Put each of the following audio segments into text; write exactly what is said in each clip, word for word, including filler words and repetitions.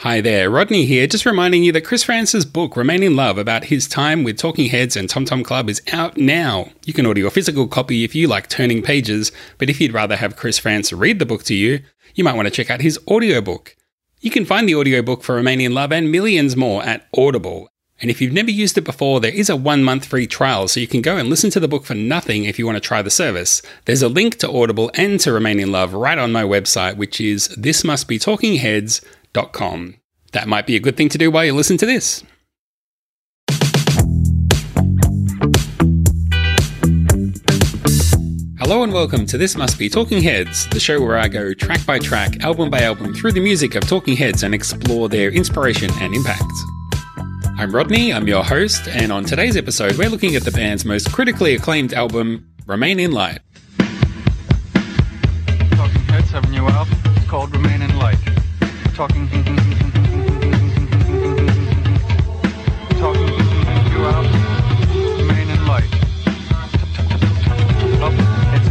Hi there, Rodney here, just reminding you that Chris France's book, Remain in Love, about his time with Talking Heads and Tom Tom Club is out now. You can order your physical copy if you like turning pages, but if you'd rather have Chris France read the book to you, you might want to check out his audiobook. You can find the audiobook for Remain in Love and millions more at Audible. And if you've never used it before, there is a one-month free trial, so you can go and listen to the book for nothing if you want to try the service. There's a link to Audible and to Remain in Love right on my website, which is this must be talking heads dot com. That might be a good thing to do while you listen to this. Hello and welcome to This Must Be Talking Heads, the show where I go track by track, album by album through the music of Talking Heads and explore their inspiration and impact. I'm Rodney, I'm your host, and on today's episode we're looking at the band's most critically acclaimed album, Remain in Light. Talking Heads have a new album, it's called Remain in Light. Talking Talking new album, Remain in Light. It's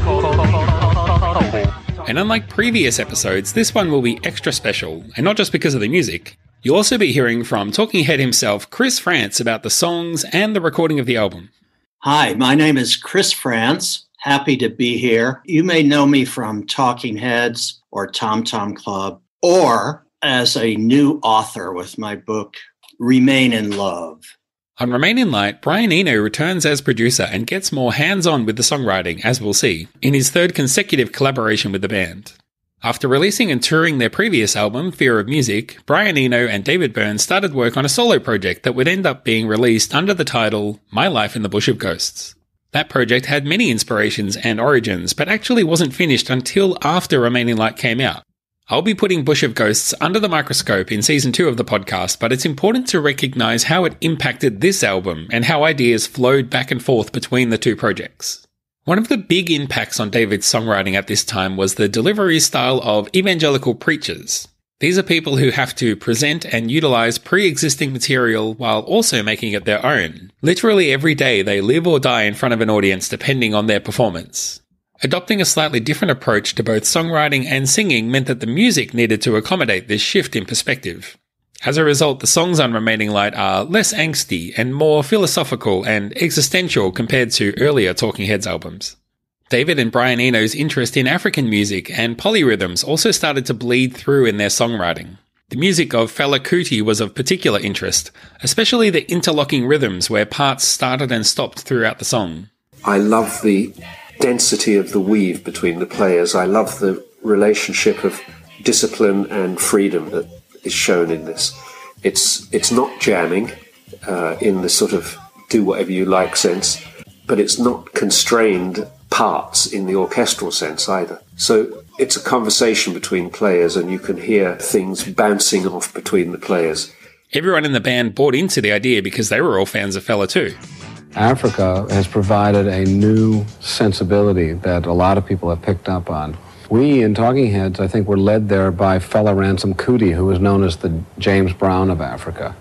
called... And unlike previous episodes, this one will be extra special, and not just because of the music. You'll also be hearing from Talking Head himself, Chris France, about the songs and the recording of the album. Hi, my name is Chris France. Happy to be here. You may know me from Talking Heads or Tom Tom Club, or as a new author with my book, Remain in Love. On Remain in Light, Brian Eno returns as producer and gets more hands-on with the songwriting, as we'll see, in his third consecutive collaboration with the band. After releasing and touring their previous album, Fear of Music, Brian Eno and David Byrne started work on a solo project that would end up being released under the title My Life in the Bush of Ghosts. That project had many inspirations and origins, but actually wasn't finished until after Remain in Light came out. I'll be putting Bush of Ghosts under the microscope in season two of the podcast, but it's important to recognise how it impacted this album and how ideas flowed back and forth between the two projects. One of the big impacts on David's songwriting at this time was the delivery style of evangelical preachers. These are people who have to present and utilise pre-existing material while also making it their own. Literally every day they live or die in front of an audience depending on their performance. Adopting a slightly different approach to both songwriting and singing meant that the music needed to accommodate this shift in perspective. As a result, the songs on Remaining Light are less angsty and more philosophical and existential compared to earlier Talking Heads albums. David and Brian Eno's interest in African music and polyrhythms also started to bleed through in their songwriting. The music of Fela Kuti was of particular interest, especially the interlocking rhythms where parts started and stopped throughout the song. I love the density of the weave between the players. I love the relationship of discipline and freedom that is shown in this. It's it's not jamming uh, in the sort of do whatever you like sense, but it's not constrained parts in the orchestral sense either. So it's a conversation between players and you can hear things bouncing off between the players. Everyone in the band bought into the idea because they were all fans of Fela too. Africa has provided a new sensibility that a lot of people have picked up on. We in Talking Heads, I think, were led there by Fela Ransom Kuti, who was known as the James Brown of Africa.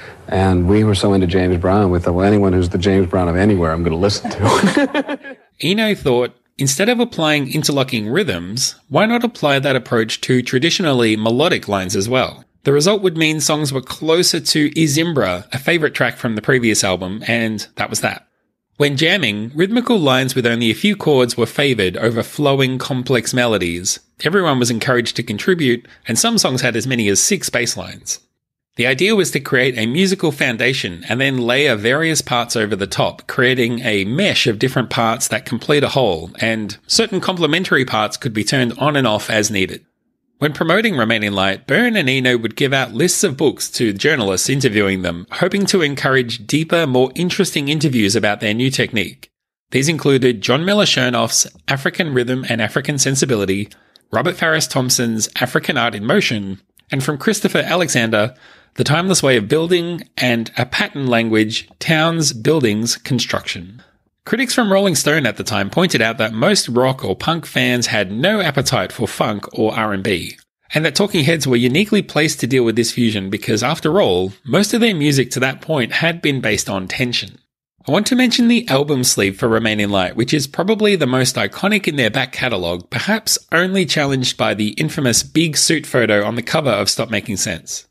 And we were so into James Brown, we thought, well, anyone who's the James Brown of anywhere, I'm going to listen to. Eno thought, instead of applying interlocking rhythms, why not apply that approach to traditionally melodic lines as well? The result would mean songs were closer to Izimbra, a favourite track from the previous album, and that was that. When jamming, rhythmical lines with only a few chords were favoured over flowing, complex melodies. Everyone was encouraged to contribute, and some songs had as many as six bass lines. The idea was to create a musical foundation and then layer various parts over the top, creating a mesh of different parts that complete a whole, and certain complementary parts could be turned on and off as needed. When promoting Remain in Light, Byrne and Eno would give out lists of books to journalists interviewing them, hoping to encourage deeper, more interesting interviews about their new technique. These included John Miller Chernoff's African Rhythm and African Sensibility, Robert Farris Thompson's African Art in Motion, and from Christopher Alexander, The Timeless Way of Building and A Pattern Language, Towns, Buildings, Construction. Critics from Rolling Stone at the time pointed out that most rock or punk fans had no appetite for funk or R and B, and that Talking Heads were uniquely placed to deal with this fusion because, after all, most of their music to that point had been based on tension. I want to mention the album sleeve for Remain in Light, which is probably the most iconic in their back catalogue, perhaps only challenged by the infamous big suit photo on the cover of Stop Making Sense.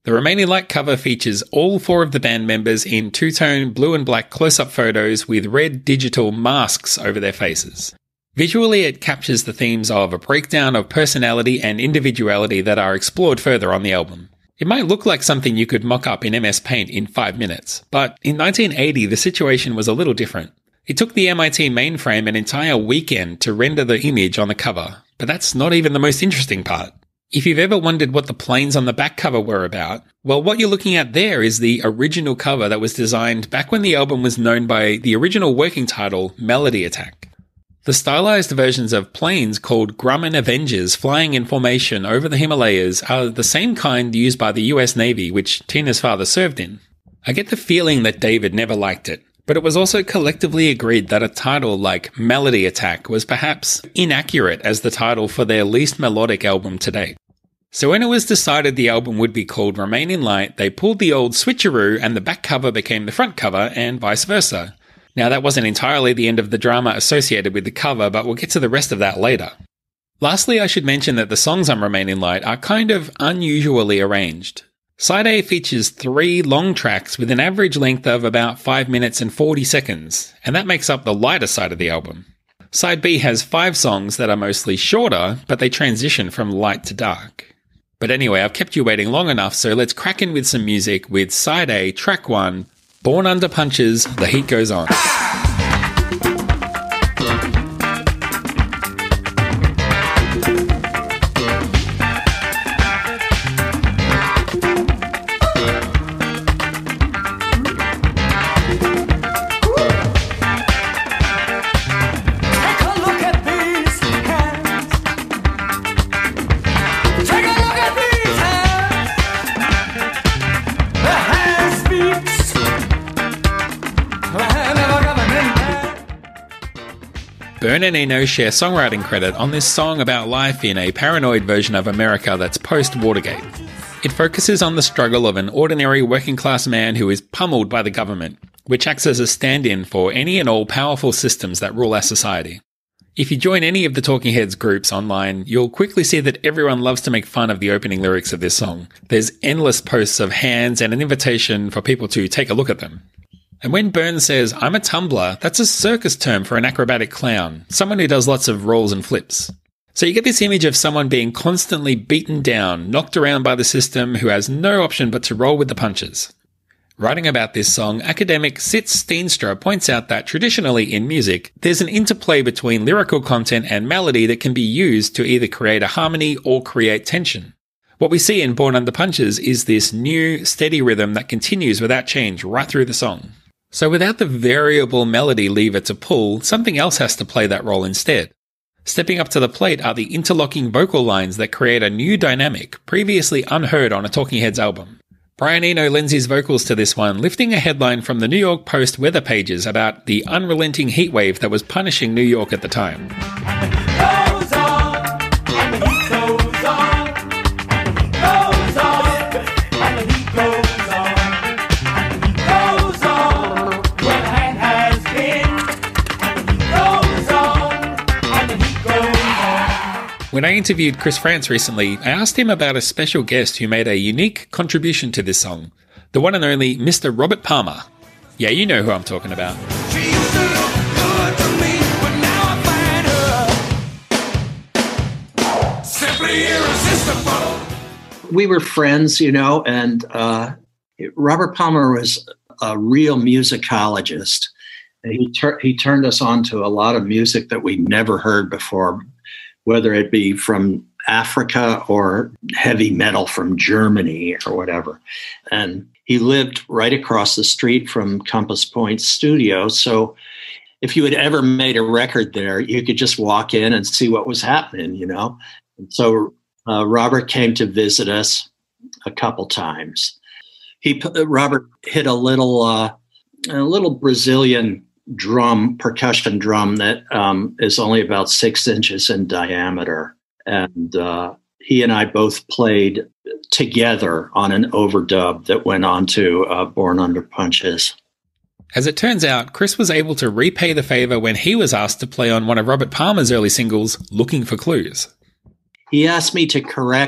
The Remain in Light cover features all four of the band members in two-tone blue and black close-up photos with red digital masks over their faces. Visually, it captures the themes of a breakdown of personality and individuality that are explored further on the album. It might look like something you could mock up in M S Paint in five minutes, but in nineteen eighty the situation was a little different. It took the M I T mainframe an entire weekend to render the image on the cover, but that's not even the most interesting part. If you've ever wondered what the planes on the back cover were about, well, what you're looking at there is the original cover that was designed back when the album was known by the original working title, Melody Attack. The stylized versions of planes called Grumman Avengers flying in formation over the Himalayas are the same kind used by the U S Navy, which Tina's father served in. I get the feeling that David never liked it, but it was also collectively agreed that a title like Melody Attack was perhaps inaccurate as the title for their least melodic album to date. So when it was decided the album would be called Remain in Light, they pulled the old switcheroo and the back cover became the front cover and vice versa. Now that wasn't entirely the end of the drama associated with the cover, but we'll get to the rest of that later. Lastly, I should mention that the songs on Remain in Light are kind of unusually arranged. Side A features three long tracks with an average length of about five minutes and forty seconds, and that makes up the lighter side of the album. Side B has five songs that are mostly shorter, but they transition from light to dark. But anyway, I've kept you waiting long enough, so let's crack in with some music with Side A, Track one, Born Under Punches, The Heat Goes On. Bern and Eno share songwriting credit on this song about life in a paranoid version of America that's post-Watergate. It focuses on the struggle of an ordinary working-class man who is pummeled by the government, which acts as a stand-in for any and all powerful systems that rule our society. If you join any of the Talking Heads groups online, you'll quickly see that everyone loves to make fun of the opening lyrics of this song. There's endless posts of hands and an invitation for people to take a look at them. And when Bern says, I'm a tumbler, that's a circus term for an acrobatic clown, someone who does lots of rolls and flips. So you get this image of someone being constantly beaten down, knocked around by the system, who has no option but to roll with the punches. Writing about this song, academic Sitz Steenstra points out that traditionally in music, there's an interplay between lyrical content and melody that can be used to either create a harmony or create tension. What we see in Born Under Punches is this new, steady rhythm that continues without change right through the song. So without the variable melody lever to pull, something else has to play that role instead. Stepping up to the plate are the interlocking vocal lines that create a new dynamic, previously unheard on a Talking Heads album. Brian Eno lends his vocals to this one, lifting a headline from the New York Post weather pages about the unrelenting heatwave that was punishing New York at the time. When I interviewed Chris Frantz recently, I asked him about a special guest who made a unique contribution to this song, the one and only Mister Robert Palmer. Yeah, you know who I'm talking about. She used to look good to me, but now I find her simply irresistible. We were friends, you know, and uh, Robert Palmer was a real musicologist. He, tur- he turned us on to a lot of music that we'd never heard before, whether it be from Africa or heavy metal from Germany or whatever. And he lived right across the street from Compass Point Studio. So if you had ever made a record there, you could just walk in and see what was happening, you know? And so uh, Robert came to visit us a couple times. He Robert hit a little, uh, a little Brazilian drum, percussion drum that um, is only about six inches in diameter. And uh, he and I both played together on an overdub that went on to uh, Born Under Punches. As it turns out, Chris was able to repay the favor when he was asked to play on one of Robert Palmer's early singles, Looking for Clues. He asked me to correct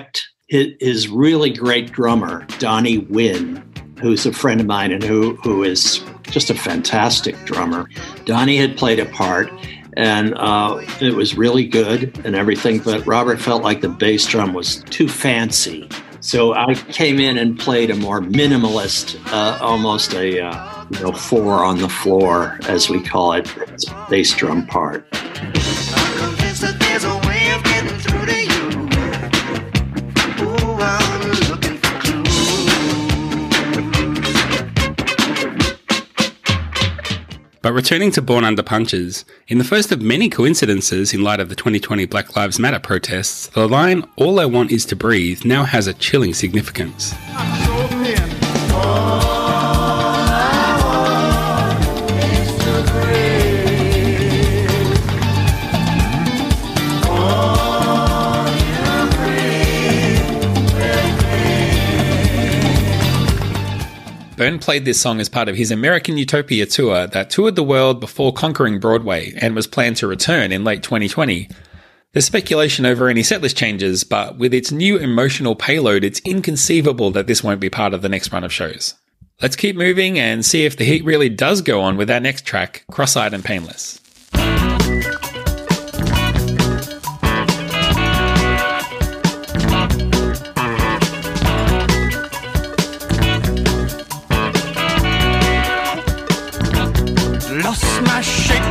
his, his really great drummer, Donnie Wynn, who's a friend of mine and who who is just a fantastic drummer. Donnie had played a part, and uh, it was really good and everything, but Robert felt like the bass drum was too fancy. So I came in and played a more minimalist, uh, almost a uh, you know four on the floor, as we call it, bass drum part. I'm convinced that there's a way of getting through to you. Ooh, I'm looking for clues. But returning to Born Under Punches, in the first of many coincidences in light of the twenty twenty Black Lives Matter protests, the line, "All I want is to breathe," now has a chilling significance. I'm so thin. Byrne played this song as part of his American Utopia tour that toured the world before conquering Broadway and was planned to return in late twenty twenty. There's speculation over any setlist changes, but with its new emotional payload, it's inconceivable that this won't be part of the next run of shows. Let's keep moving and see if the heat really does go on with our next track, Cross-Eyed and Painless. Lost my shape,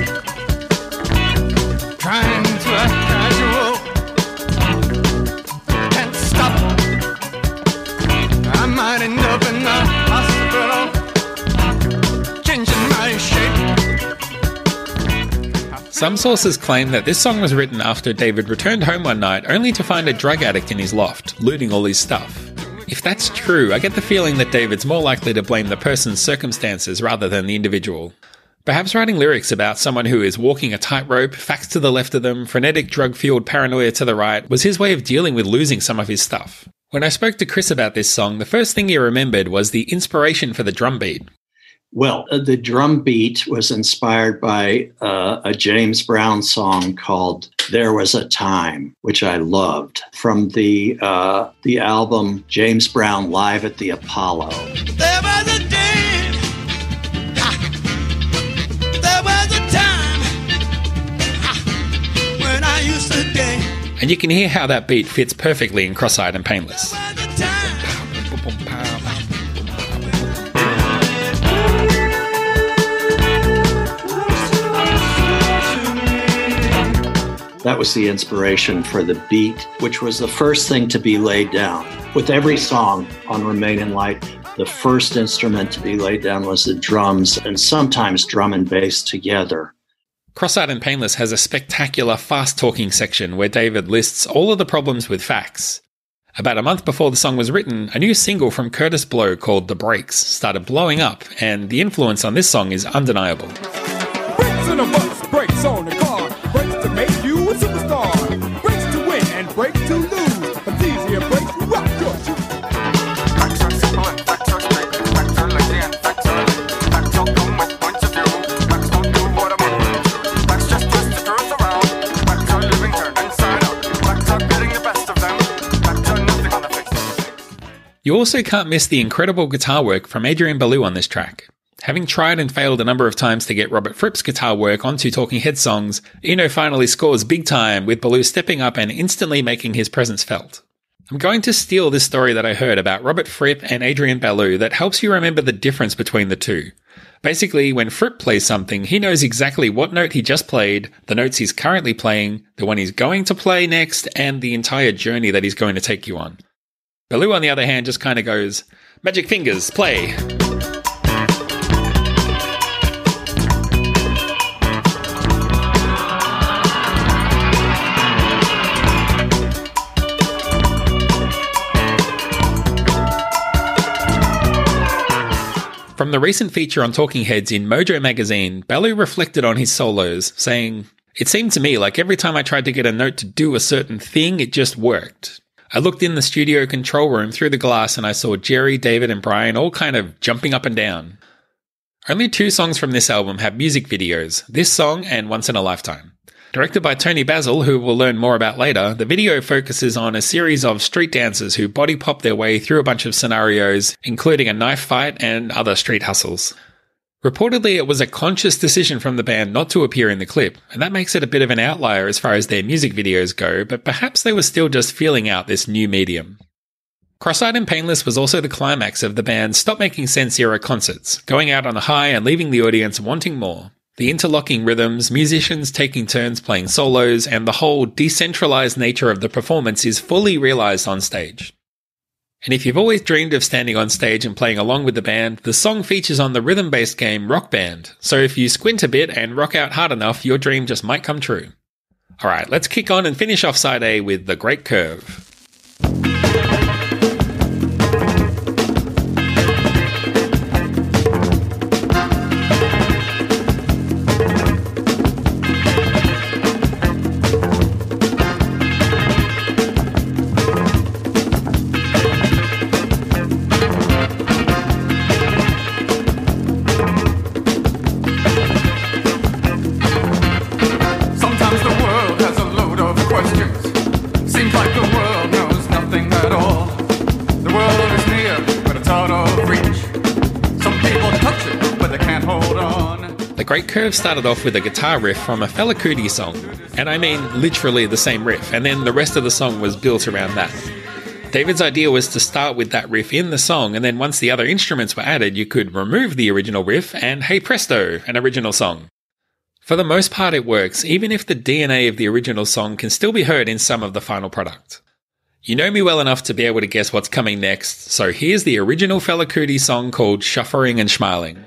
trying to act casual, can't stop, I might end up in the hospital, changing my shape. Some sources claim that this song was written after David returned home one night only to find a drug addict in his loft, looting all his stuff. If that's true, I get the feeling that David's more likely to blame the person's circumstances rather than the individual. Perhaps writing lyrics about someone who is walking a tightrope, facts to the left of them, frenetic drug-fueled paranoia to the right, was his way of dealing with losing some of his stuff. When I spoke to Chris about this song, the first thing he remembered was the inspiration for the drum beat. Well, uh, the drum beat was inspired by uh, a James Brown song called "There Was a Time," which I loved, from the uh, the album James Brown Live at the Apollo. There was a day, ha, there was a time, ha, when I used to dance. And you can hear how that beat fits perfectly in Cross-Eyed and Painless. There was a time. That was the inspiration for the beat, which was the first thing to be laid down. With every song on Remain in Light, the first instrument to be laid down was the drums, and sometimes drum and bass together. Cross-Eyed and Painless has a spectacular fast-talking section where David lists all of the problems with facts. About a month before the song was written, a new single from Curtis Blow called The Breaks started blowing up, and the influence on this song is undeniable. Brakes in a bus, brakes on the car, brakes to make you a superstar, brakes to win and brakes to lose. It's easier brakes to rock your shoes. Facts are simple and facts are straight. Facts are lazy and facts are late. Facts don't come with points of view. Facts don't do what I'm on. Facts just twist the truth around. Facts are living turned inside out. Facts are getting the best of them. Facts are nothing on the face of the face. You also can't miss the incredible guitar work from Adrian Belew on this track. Having tried and failed a number of times to get Robert Fripp's guitar work onto Talking Heads songs, Eno finally scores big time, with Belew stepping up and instantly making his presence felt. I'm going to steal this story that I heard about Robert Fripp and Adrian Belew that helps you remember the difference between the two. Basically, when Fripp plays something, he knows exactly what note he just played, the notes he's currently playing, the one he's going to play next, and the entire journey that he's going to take you on. Belew, on the other hand, just kind of goes, "Magic fingers, play." From the recent feature on Talking Heads in Mojo magazine, Belew reflected on his solos, saying, "It seemed to me like every time I tried to get a note to do a certain thing, it just worked. I looked in the studio control room through the glass and I saw Jerry, David, and Brian all kind of jumping up and down." Only two songs from this album have music videos, this song and Once in a Lifetime. Directed by Tony Basil, who we'll learn more about later, the video focuses on a series of street dancers who body pop their way through a bunch of scenarios, including a knife fight and other street hustles. Reportedly, it was a conscious decision from the band not to appear in the clip, and that makes it a bit of an outlier as far as their music videos go, but perhaps they were still just feeling out this new medium. Cross-Eyed and Painless was also the climax of the band's Stop Making Sense era concerts, going out on a high and leaving the audience wanting more. The interlocking rhythms, musicians taking turns playing solos, and the whole decentralized nature of the performance is fully realized on stage. And if you've always dreamed of standing on stage and playing along with the band, the song features on the rhythm-based game Rock Band, so if you squint a bit and rock out hard enough, your dream just might come true. Alright, let's kick on and finish off side A with The Great Curve. Sometimes the world has a load of questions. Seems like the world knows nothing at all. The world is near, but it's out of reach. Some people touch it, but they can't hold on. The Great Curve started off with a guitar riff from a Fela Kuti song, and I mean literally the same riff, and then the rest of the song was built around that. David's idea was to start with that riff in the song, and then once the other instruments were added, you could remove the original riff, and hey presto, an original song. For the most part it works, even if the D N A of the original song can still be heard in some of the final product. You know me well enough to be able to guess what's coming next, so here's the original Fela Kuti song called Shuffering and Schmiling.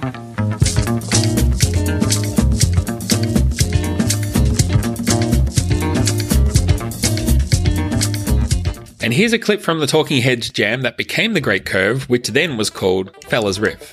And here's a clip from the Talking Heads jam that became The Great Curve, which then was called Fela's Riff.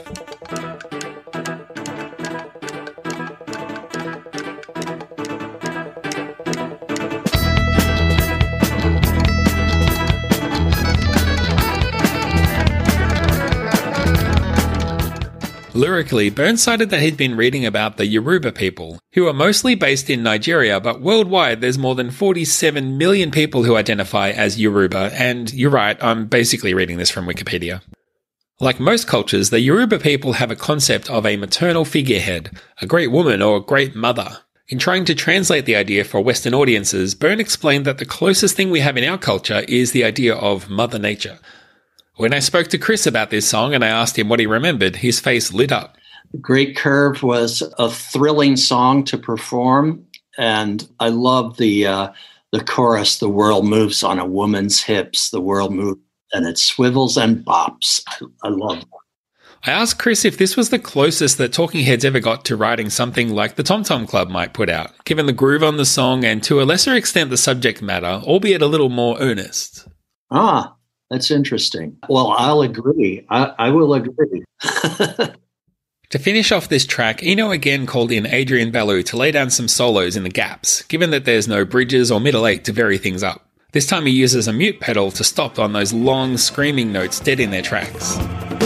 Lyrically, Burns cited that he'd been reading about the Yoruba people, who are mostly based in Nigeria, but worldwide there's more than forty-seven million people who identify as Yoruba, and you're right, I'm basically reading this from Wikipedia. Like most cultures, the Yoruba people have a concept of a maternal figurehead, a great woman or great mother. In trying to translate the idea for Western audiences, Byrne explained that the closest thing we have in our culture is the idea of Mother Nature. When I spoke to Chris about this song and I asked him what he remembered, his face lit up. Great Curve was a thrilling song to perform, and I love the uh, the chorus, "The world moves on a woman's hips, the world moves and it swivels and bops." I, I love that. I asked Chris if this was the closest that Talking Heads ever got to writing something like the Tom Tom Club might put out, given the groove on the song and to a lesser extent the subject matter, albeit a little more earnest. Ah, that's interesting. Well, I'll agree. I, I will agree. To finish off this track, Eno again called in Adrian Ballou to lay down some solos in the gaps, given that there's no bridges or middle eight to vary things up. This time he uses a mute pedal to stop on those long screaming notes dead in their tracks.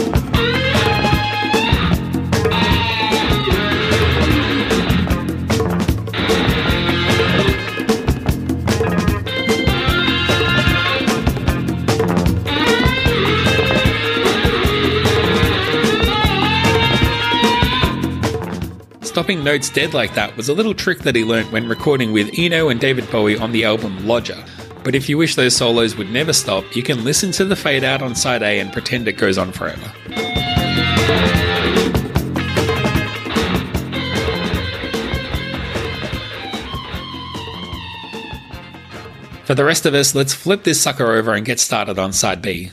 Stopping notes dead like that was a little trick that he learnt when recording with Eno and David Bowie on the album Lodger. But if you wish those solos would never stop, you can listen to the fade out on side A and pretend it goes on forever. For the rest of us, let's flip this sucker over and get started on side B.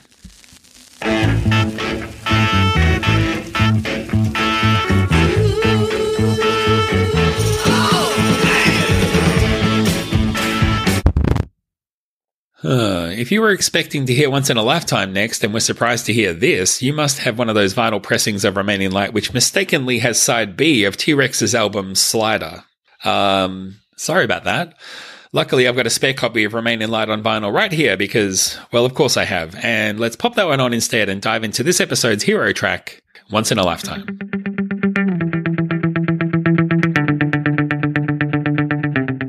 Uh, if you were expecting to hear Once in a Lifetime next and were surprised to hear this, you must have one of those vinyl pressings of Remain in Light which mistakenly has side B of T-Rex's album Slider. Um, sorry about that. Luckily, I've got a spare copy of Remain in Light on vinyl right here because, well, of course I have. And let's pop that one on instead and dive into this episode's hero track, Once in a Lifetime.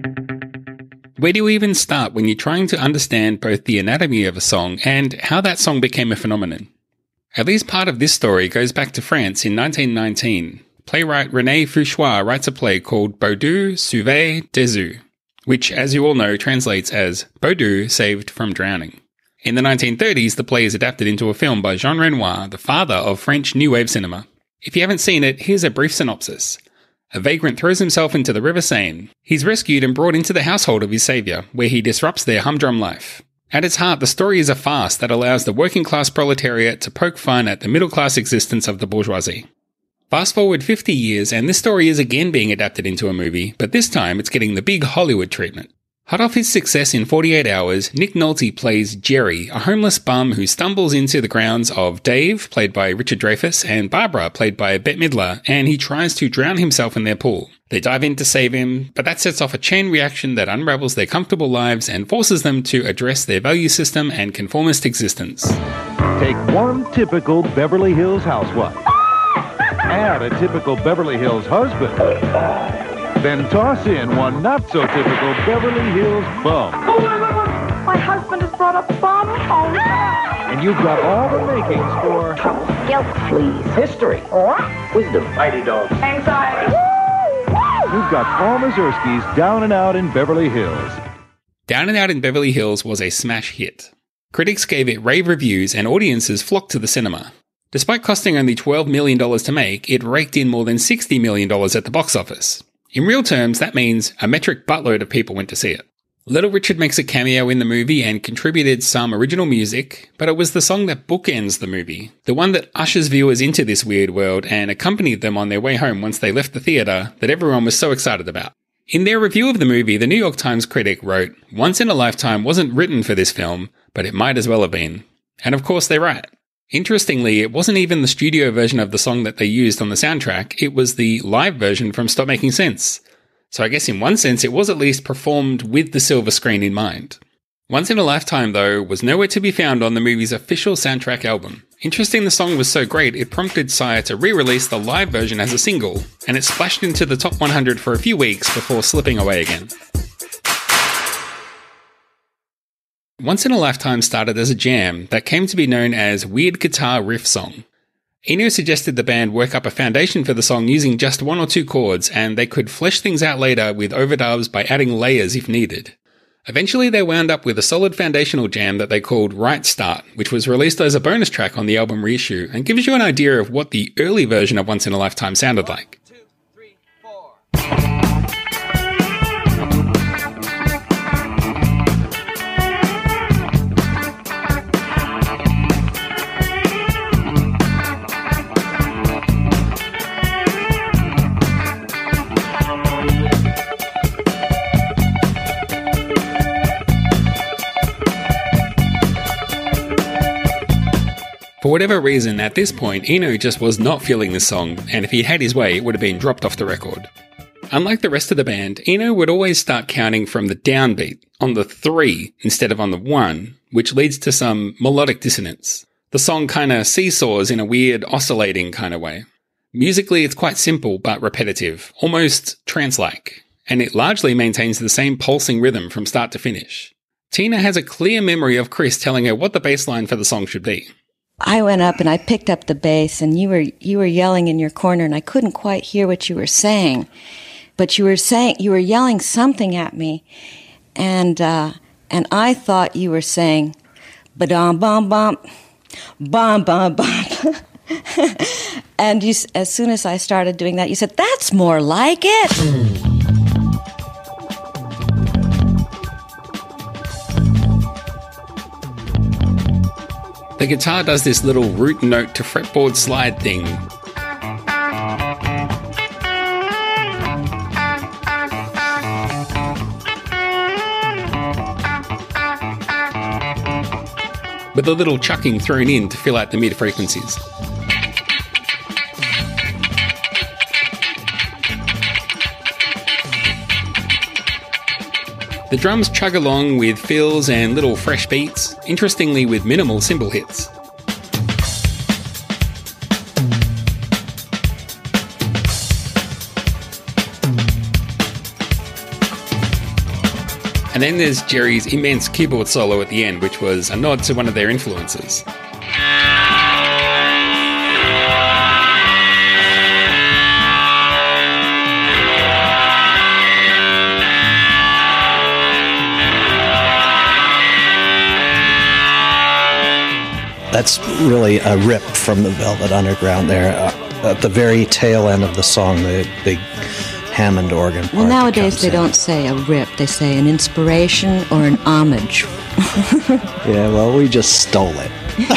Where do you even start when you're trying to understand both the anatomy of a song and how that song became a phenomenon? At least part of this story goes back to France in nineteen nineteen. Playwright René Fouchois writes a play called Baudu Sauvé des Eaux, which, as you all know, translates as Baudu Saved from Drowning. In the nineteen thirties, the play is adapted into a film by Jean Renoir, the father of French New Wave cinema. If you haven't seen it, here's a brief synopsis. A vagrant throws himself into the River Seine. He's rescued and brought into the household of his saviour, where he disrupts their humdrum life. At its heart, the story is a farce that allows the working-class proletariat to poke fun at the middle-class existence of the bourgeoisie. Fast forward fifty years, and this story is again being adapted into a movie, but this time it's getting the big Hollywood treatment. Hot off his success in forty-eight hours, Nick Nolte plays Jerry, a homeless bum who stumbles into the grounds of Dave, played by Richard Dreyfuss, and Barbara, played by Bette Midler, and he tries to drown himself in their pool. They dive in to save him, but that sets off a chain reaction that unravels their comfortable lives and forces them to address their value system and conformist existence. Take one typical Beverly Hills housewife. Add a typical Beverly Hills husband. Then toss in one not-so-typical Beverly Hills bum. My husband has brought a bum home. And you've got all the makings for... Guilt, please. History. Wisdom. Mighty dogs. Anxiety. You've got Paul Mazursky's Down and Out in Beverly Hills. Down and Out in Beverly Hills was a smash hit. Critics gave it rave reviews and audiences flocked to the cinema. Despite costing only twelve million dollars to make, it raked in more than sixty million dollars at the box office. In real terms, that means a metric buttload of people went to see it. Little Richard makes a cameo in the movie and contributed some original music, but it was the song that bookends the movie, the one that ushers viewers into this weird world and accompanied them on their way home once they left the theatre, that everyone was so excited about. In their review of the movie, the New York Times critic wrote, "Once in a Lifetime wasn't written for this film, but it might as well have been." And of course they're right. Interestingly, it wasn't even the studio version of the song that they used on the soundtrack, it was the live version from Stop Making Sense. So I guess in one sense it was at least performed with the silver screen in mind. Once in a Lifetime, though, was nowhere to be found on the movie's official soundtrack album. Interesting, the song was so great it prompted Sire to re-release the live version as a single, and it splashed into the top one hundred for a few weeks before slipping away again. Once in a Lifetime started as a jam that came to be known as Weird Guitar Riff Song. Eno suggested the band work up a foundation for the song using just one or two chords, and they could flesh things out later with overdubs by adding layers if needed. Eventually they wound up with a solid foundational jam that they called Right Start, which was released as a bonus track on the album reissue, and gives you an idea of what the early version of Once in a Lifetime sounded like. For whatever reason, at this point, Eno just was not feeling this song, and if he'd had his way, it would have been dropped off the record. Unlike the rest of the band, Eno would always start counting from the downbeat, on the three instead of on the one, which leads to some melodic dissonance. The song kinda seesaws in a weird, oscillating kind of way. Musically, it's quite simple but repetitive, almost trance-like, and it largely maintains the same pulsing rhythm from start to finish. Tina has a clear memory of Chris telling her what the bass line for the song should be. I went up and I picked up the bass, and you were you were yelling in your corner, and I couldn't quite hear what you were saying, but you were saying you were yelling something at me, and uh, and I thought you were saying, "Ba-dum bum bum, bum bum bum," and you, as soon as I started doing that, you said, "That's more like it." The guitar does this little root note to fretboard slide thing. With a little chucking thrown in to fill out the mid frequencies. The drums chug along with fills and little fresh beats, interestingly with minimal cymbal hits. And And then there's Jerry's immense keyboard solo at the end, which was a nod to one of their influences. That's really a rip from the Velvet Underground there. Uh, at the very tail end of the song, the big Hammond organ part. Well, nowadays they in. don't say a rip, they say an inspiration or an homage. Yeah, well, we just stole it.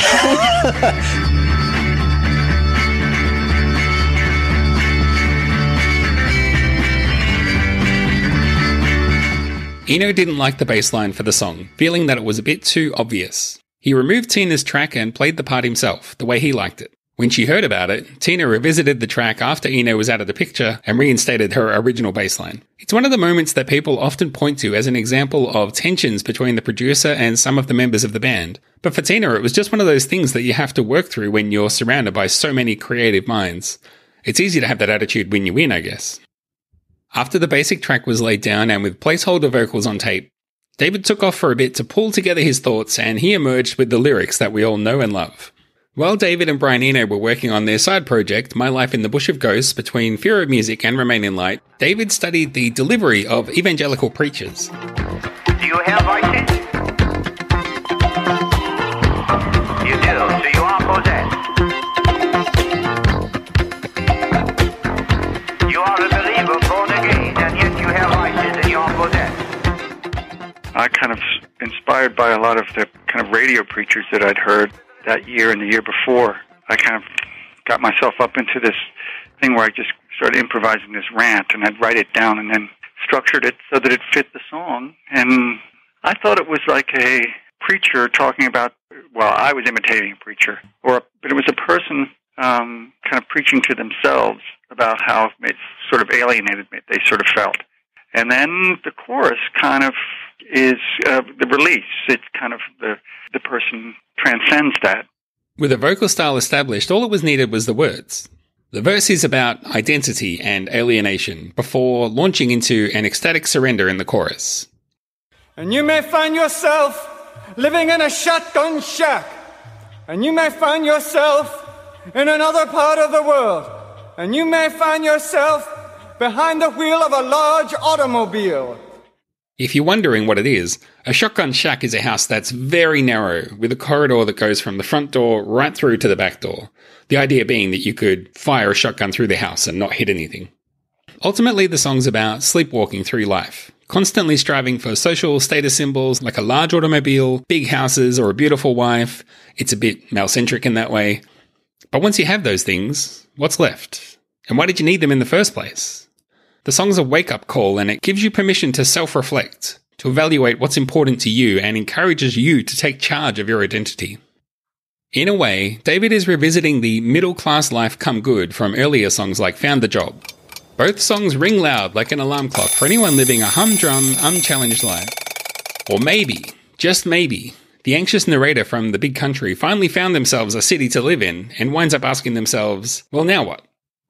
Eno didn't like the bass line for the song, feeling that it was a bit too obvious. He removed Tina's track and played the part himself, the way he liked it. When she heard about it, Tina revisited the track after Eno was out of the picture and reinstated her original bass line. It's one of the moments that people often point to as an example of tensions between the producer and some of the members of the band. But for Tina, it was just one of those things that you have to work through when you're surrounded by so many creative minds. It's easy to have that attitude when you win, I guess. After the basic track was laid down and with placeholder vocals on tape, David took off for a bit to pull together his thoughts, and he emerged with the lyrics that we all know and love. While David and Brian Eno were working on their side project, My Life in the Bush of Ghosts, between Fear of Music and Remain in Light, David studied the delivery of evangelical preachers. Do you have voices? You do, so you are possessed. You are a believer, born again, and yet you have voices and you are possessed. I kind of inspired by a lot of the kind of radio preachers that I'd heard that year and the year before. I kind of got myself up into this thing where I just started improvising this rant, and I'd write it down and then structured it so that it fit the song. And I thought it was like a preacher talking about, well, I was imitating a preacher, or but it was a person um, kind of preaching to themselves about how it's sort of alienated they sort of felt. And then the chorus kind of is uh, the release. It's kind of the the person transcends that. With a vocal style established, all it was needed was the words. The verse is about identity and alienation before launching into an ecstatic surrender in the chorus. And you may find yourself living in a shotgun shack. And you may find yourself in another part of the world. And you may find yourself behind the wheel of a large automobile. If you're wondering what it is, a shotgun shack is a house that's very narrow, with a corridor that goes from the front door right through to the back door. The idea being that you could fire a shotgun through the house and not hit anything. Ultimately, the song's about sleepwalking through life, constantly striving for social status symbols like a large automobile, big houses, or a beautiful wife. It's a bit male-centric in that way. But once you have those things, what's left? And why did you need them in the first place? The song's a wake-up call, and it gives you permission to self-reflect, to evaluate what's important to you, and encourages you to take charge of your identity. In a way, David is revisiting the middle-class life come good from earlier songs like Found the Job. Both songs ring loud like an alarm clock for anyone living a humdrum, unchallenged life. Or maybe, just maybe, the anxious narrator from the big country finally found themselves a city to live in and winds up asking themselves, well, now what?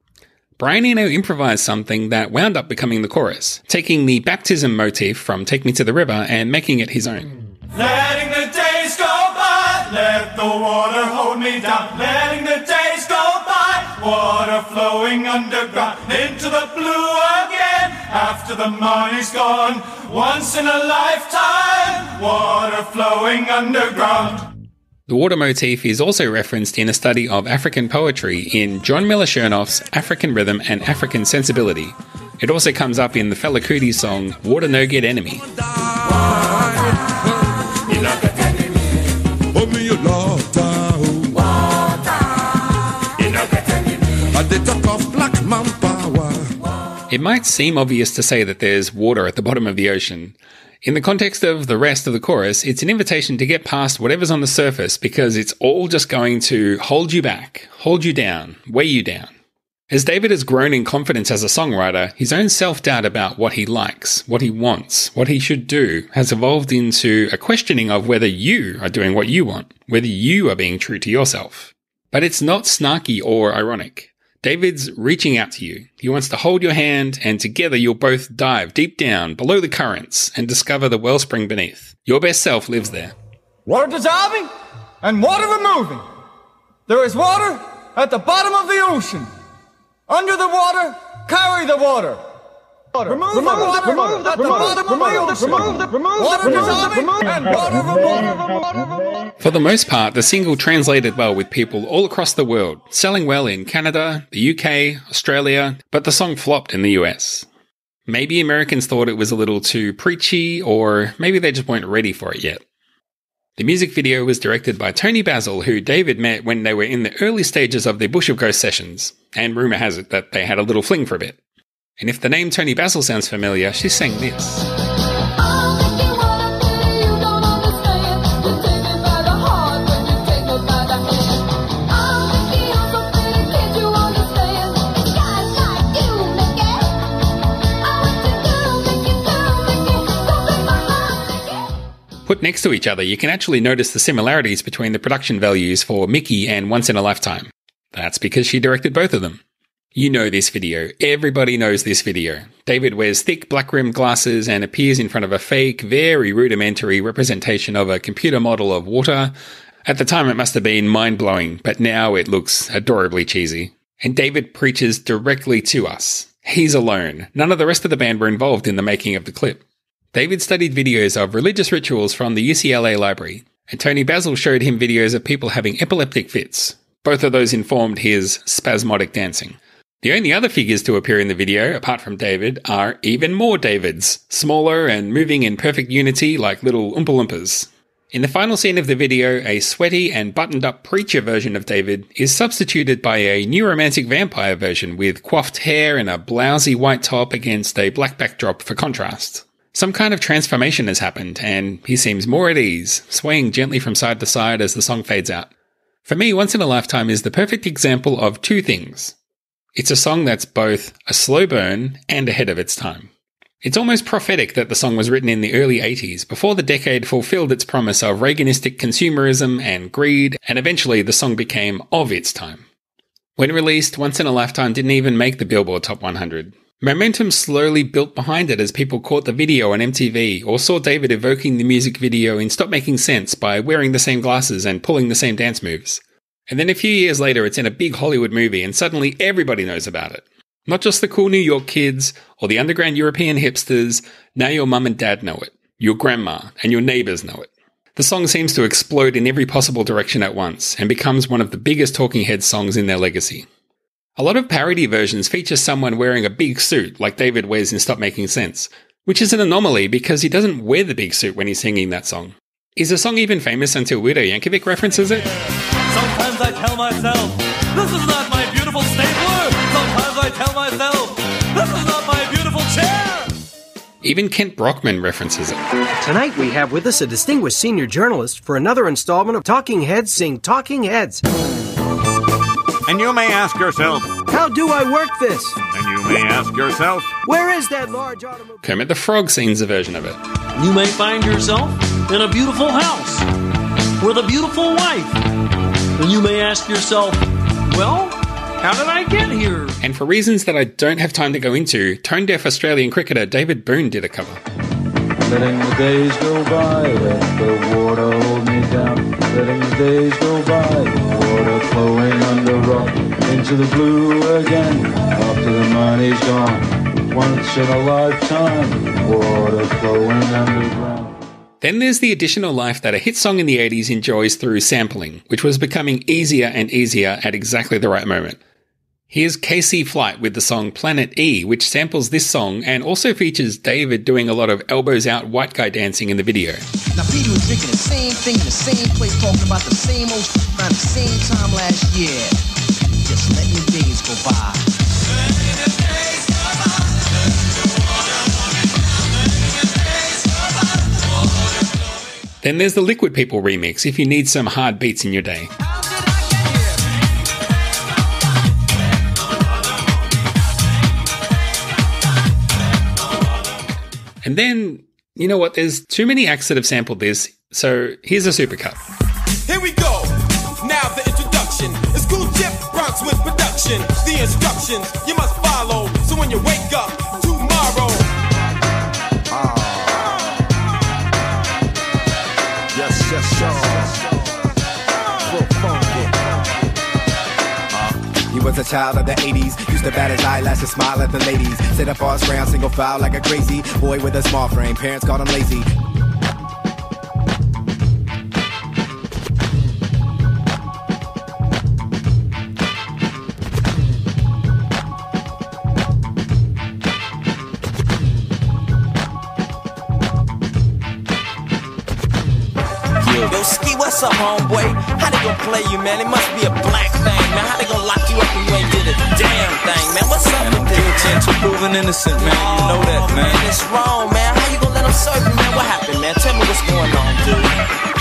Brian Eno improvised something that wound up becoming the chorus, taking the baptism motif from Take Me to the River and making it his own. Letting the days go by, let the water hold me down. Letting the days go by, water flowing underground into the blue again. After the money's gone, once in a lifetime, water flowing underground. The water motif is also referenced in a study of African poetry in John Miller Chernoff's African Rhythm and African Sensibility. It also comes up in the Fela Kuti song Water No Get Enemy. It might seem obvious to say that there's water at the bottom of the ocean. In the context of the rest of the chorus, it's an invitation to get past whatever's on the surface because it's all just going to hold you back, hold you down, weigh you down. As David has grown in confidence as a songwriter, his own self-doubt about what he likes, what he wants, what he should do has evolved into a questioning of whether you are doing what you want, whether you are being true to yourself. But it's not snarky or ironic. David's reaching out to you. He wants to hold your hand, and together you'll both dive deep down below the currents and discover the wellspring beneath. Your best self lives there. Water dissolving and water removing. There is water at the bottom of the ocean. Under the water, carry the water. Remove, remove the water, remove the, at the bottom of the ocean. Remove the, remove water dissolving and water removing. For the most part, the single translated well with people all across the world, selling well in Canada, the U K, Australia, but the song flopped in the U S. Maybe Americans thought it was a little too preachy, or maybe they just weren't ready for it yet. The music video was directed by Tony Basil, who David met when they were in the early stages of their Bush of Ghosts sessions, and rumour has it that they had a little fling for a bit. And if the name Tony Basil sounds familiar, she sang this. Put next to each other, you can actually notice the similarities between the production values for Mickey and Once in a Lifetime. That's because she directed both of them. You know this video. Everybody knows this video. David wears thick black-rimmed glasses and appears in front of a fake, very rudimentary representation of a computer model of water. At the time it must have been mind-blowing, but now it looks adorably cheesy. And David preaches directly to us. He's alone. None of the rest of the band were involved in the making of the clip. David studied videos of religious rituals from the U C L A library, and Tony Basil showed him videos of people having epileptic fits. Both of those informed his spasmodic dancing. The only other figures to appear in the video, apart from David, are even more Davids, smaller and moving in perfect unity like little Oompa Loompas. In the final scene of the video, a sweaty and buttoned-up preacher version of David is substituted by a new romantic vampire version with coiffed hair and a blousy white top against a black backdrop for contrast. Some kind of transformation has happened, and he seems more at ease, swaying gently from side to side as the song fades out. For me, Once in a Lifetime is the perfect example of two things. It's a song that's both a slow burn and ahead of its time. It's almost prophetic that the song was written in the early eighties, before the decade fulfilled its promise of Reaganistic consumerism and greed, and eventually the song became of its time. When released, Once in a Lifetime didn't even make the Billboard Top one hundred. Momentum slowly built behind it as people caught the video on M T V or saw David evoking the music video in Stop Making Sense by wearing the same glasses and pulling the same dance moves. And then a few years later, it's in a big Hollywood movie and suddenly everybody knows about it. Not just the cool New York kids or the underground European hipsters, now your mum and dad know it, your grandma and your neighbours know it. The song seems to explode in every possible direction at once and becomes one of the biggest Talking Heads songs in their legacy. A lot of parody versions feature someone wearing a big suit like David wears in Stop Making Sense, which is an anomaly because he doesn't wear the big suit when he's singing that song. Is the song even famous until Weirdo Yankovic references it? Sometimes I tell myself, this is not my beautiful stapler. Sometimes I tell myself, this is not my beautiful chair. Even Kent Brockman references it. Tonight we have with us a distinguished senior journalist for another installment of Talking Heads Sing Talking Heads. And you may ask yourself, how do I work this? And you may ask yourself, where is that large automobile? Kermit the Frog sings a version of it. You may find yourself in a beautiful house with a beautiful wife. And you may ask yourself, well, how did I get here? And for reasons that I don't have time to go into, tone-deaf Australian cricketer David Boone did a cover. Letting the days go by, let the water hold me down. Letting the days go by, water flowing under rock. Into the blue again, after the money's gone. Once in a lifetime, water flowing underground. Then there's the additional life that a hit song in the eighties enjoys through sampling, which was becoming easier and easier at exactly the right moment. Here's K C Flight with the song Planet E, which samples this song and also features David doing a lot of elbows out white guy dancing in the video. Now Peter was drinking the same thing in the same place, talking about the same old shit around the same time last year. Just letting the days go by. Then there's the Liquid People remix if you need some hard beats in your day. And then, you know what, there's too many acts that have sampled this, so here's a supercut. Here we go, now the introduction. It's Cool Chip Bronx with production. production, the instructions you must follow. So when you wake up tomorrow. Yes, yes, yes, yes. He was a child of the eighties, used to bat his eyelashes, smile at the ladies. Sit up all round, single file like a crazy boy with a small frame. Parents called him lazy. Yo, Ski, what's up, homeboy? How they gon' play you, man? It must be a black thing, man. How they gon' lock you up when you ain't did a damn thing, man? What's up with this? Guilty until proven innocent, man. You know that, man. man. It's wrong, man. How you gonna let them serve you, man? What happened, man? Tell me what's going on, dude.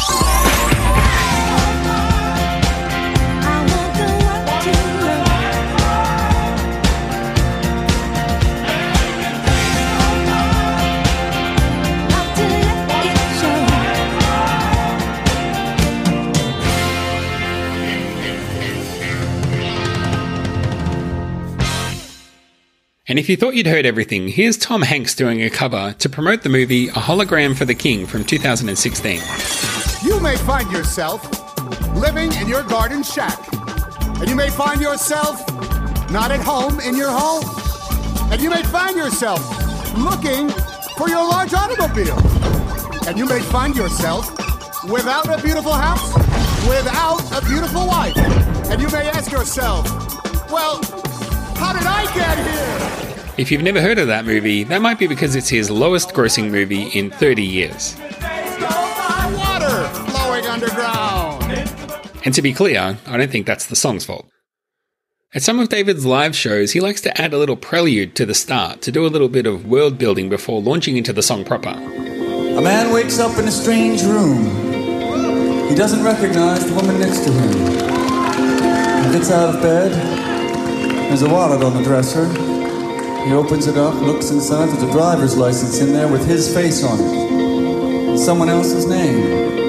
And if you thought you'd heard everything, here's Tom Hanks doing a cover to promote the movie A Hologram for the King from two thousand sixteen. You may find yourself living in your garden shack. And you may find yourself not at home in your home. And you may find yourself looking for your large automobile. And you may find yourself without a beautiful house, without a beautiful wife. And you may ask yourself, well, how did I get here? If you've never heard of that movie, that might be because it's his lowest grossing movie in thirty years. Water flowing underground. And to be clear, I don't think that's the song's fault. At some of David's live shows, he likes to add a little prelude to the start to do a little bit of world building before launching into the song proper. A man wakes up in a strange room. He doesn't recognize the woman next to him. He gets out of bed. There's a wallet on the dresser. He opens it up, looks inside. There's a driver's license in there with his face on it. And someone else's name.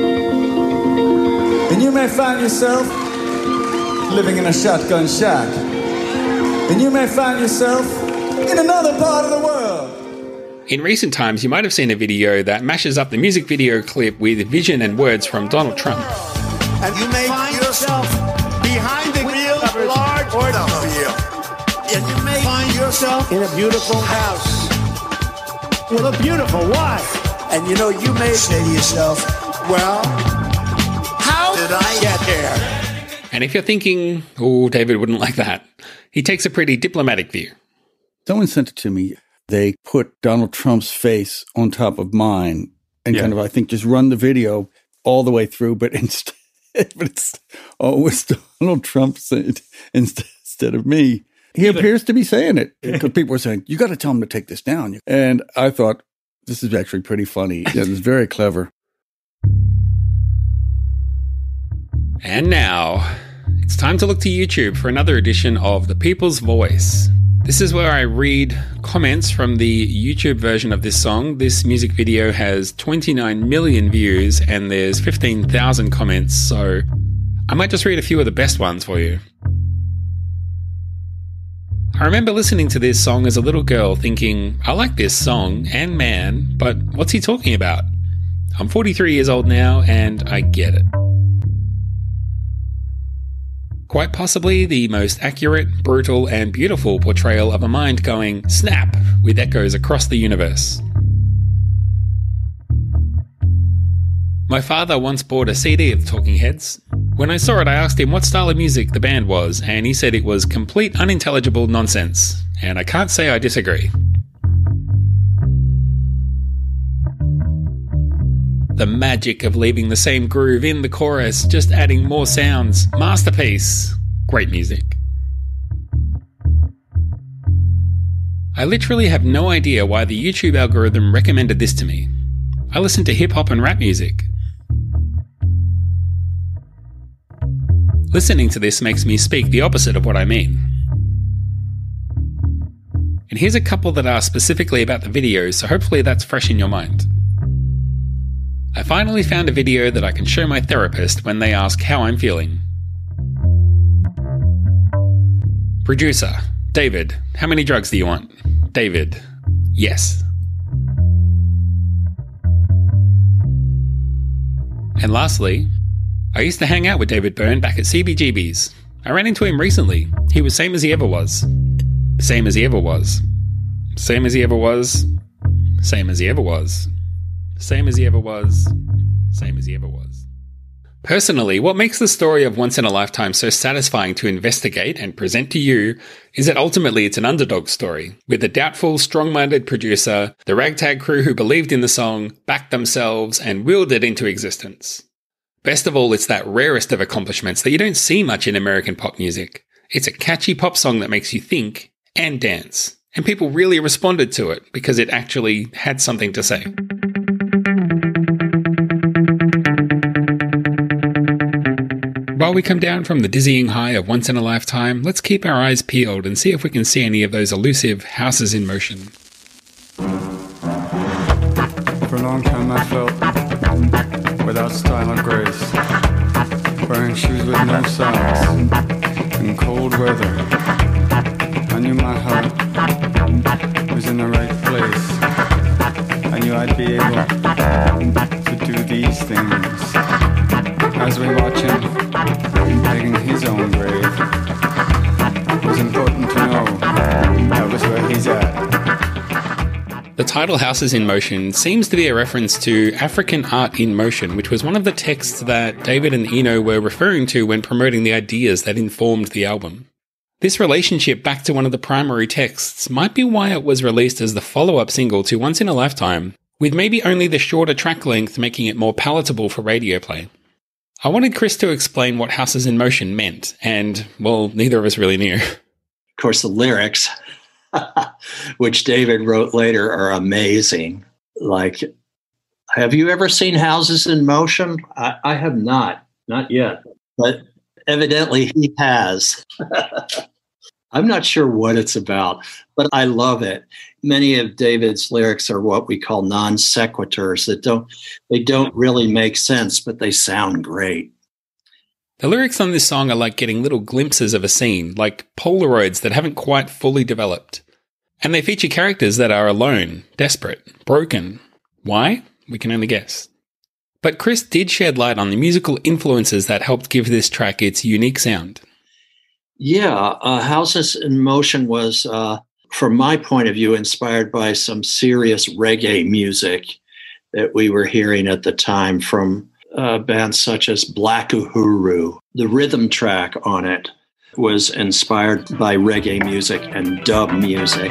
And you may find yourself living in a shotgun shack. And you may find yourself in another part of the world. In recent times, you might have seen a video that mashes up the music video clip with vision and words from Donald Trump. And you may find yourself behind the wheel of a large automobile. And you may find yourself in a beautiful house with a beautiful wife. And you know, you may say to yourself, well, how did I get here? And if you're thinking, oh, David wouldn't like that, he takes a pretty diplomatic view. Someone sent it to me. They put Donald Trump's face on top of mine and yeah. kind of, I think, just run the video all the way through, but instead, but it's always Donald Trump instead of me. He appears to be saying it because people were saying, you got to tell him to take this down. And I thought, this is actually pretty funny. Yeah, it's very clever. And now, it's time to look to YouTube for another edition of The People's Voice. This is where I read comments from the YouTube version of this song. This music video has twenty-nine million views and there's fifteen thousand comments, so I might just read a few of the best ones for you. I remember listening to this song as a little girl thinking, I like this song and man, but what's he talking about? I'm forty-three years old now and I get it. Quite possibly the most accurate, brutal, and beautiful portrayal of a mind going snap with echoes across the universe. My father once bought a C D of the Talking Heads. When I saw it, I asked him what style of music the band was, and he said it was complete unintelligible nonsense, and I can't say I disagree. The magic of leaving the same groove in the chorus, just adding more sounds. Masterpiece. Great music. I literally have no idea why the YouTube algorithm recommended this to me. I listen to hip-hop and rap music. Listening to this makes me speak the opposite of what I mean. And here's a couple that are specifically about the video, so hopefully that's fresh in your mind. I finally found a video that I can show my therapist when they ask how I'm feeling. Producer, David, how many drugs do you want? David, yes. And lastly, I used to hang out with David Byrne back at C B G B's. I ran into him recently. He was same as he ever was. Same as he ever was. Same as he ever was. Same as he ever was. Same as he ever was. Same as he ever was. Personally, what makes the story of Once in a Lifetime so satisfying to investigate and present to you is that ultimately it's an underdog story, with a doubtful, strong-minded producer, the ragtag crew who believed in the song, backed themselves, and willed it into existence. Best of all, it's that rarest of accomplishments that you don't see much in American pop music. It's a catchy pop song that makes you think and dance, and people really responded to it because it actually had something to say. While we come down from the dizzying high of Once in a Lifetime, let's keep our eyes peeled and see if we can see any of those elusive houses in motion. For a long time I felt without style or grace, wearing shoes with no socks in cold weather. I knew my heart was in the right place. I knew I'd be able to do these things. As we watch him digging his own grave, it was important to know that was where he's at. The title Houses in Motion seems to be a reference to African Art in Motion, which was one of the texts that David and Eno were referring to when promoting the ideas that informed the album. This relationship back to one of the primary texts might be why it was released as the follow-up single to Once in a Lifetime, with maybe only the shorter track length making it more palatable for radio play. I wanted Chris to explain what Houses in Motion meant, and, well, neither of us really knew. Of course, the lyrics, which David wrote later, are amazing. Like, have you ever seen Houses in Motion? I, I have not, not yet, but evidently he has. I'm not sure what it's about, but I love it. Many of David's lyrics are what we call non sequiturs that don't, they don't really make sense, but they sound great. The lyrics on this song are like getting little glimpses of a scene, like Polaroids that haven't quite fully developed. And they feature characters that are alone, desperate, broken. Why? We can only guess. But Chris did shed light on the musical influences that helped give this track its unique sound. Yeah, uh, Houses in Motion was, uh, from my point of view, inspired by some serious reggae music that we were hearing at the time from uh, bands such as Black Uhuru. The rhythm track on it was inspired by reggae music and dub music.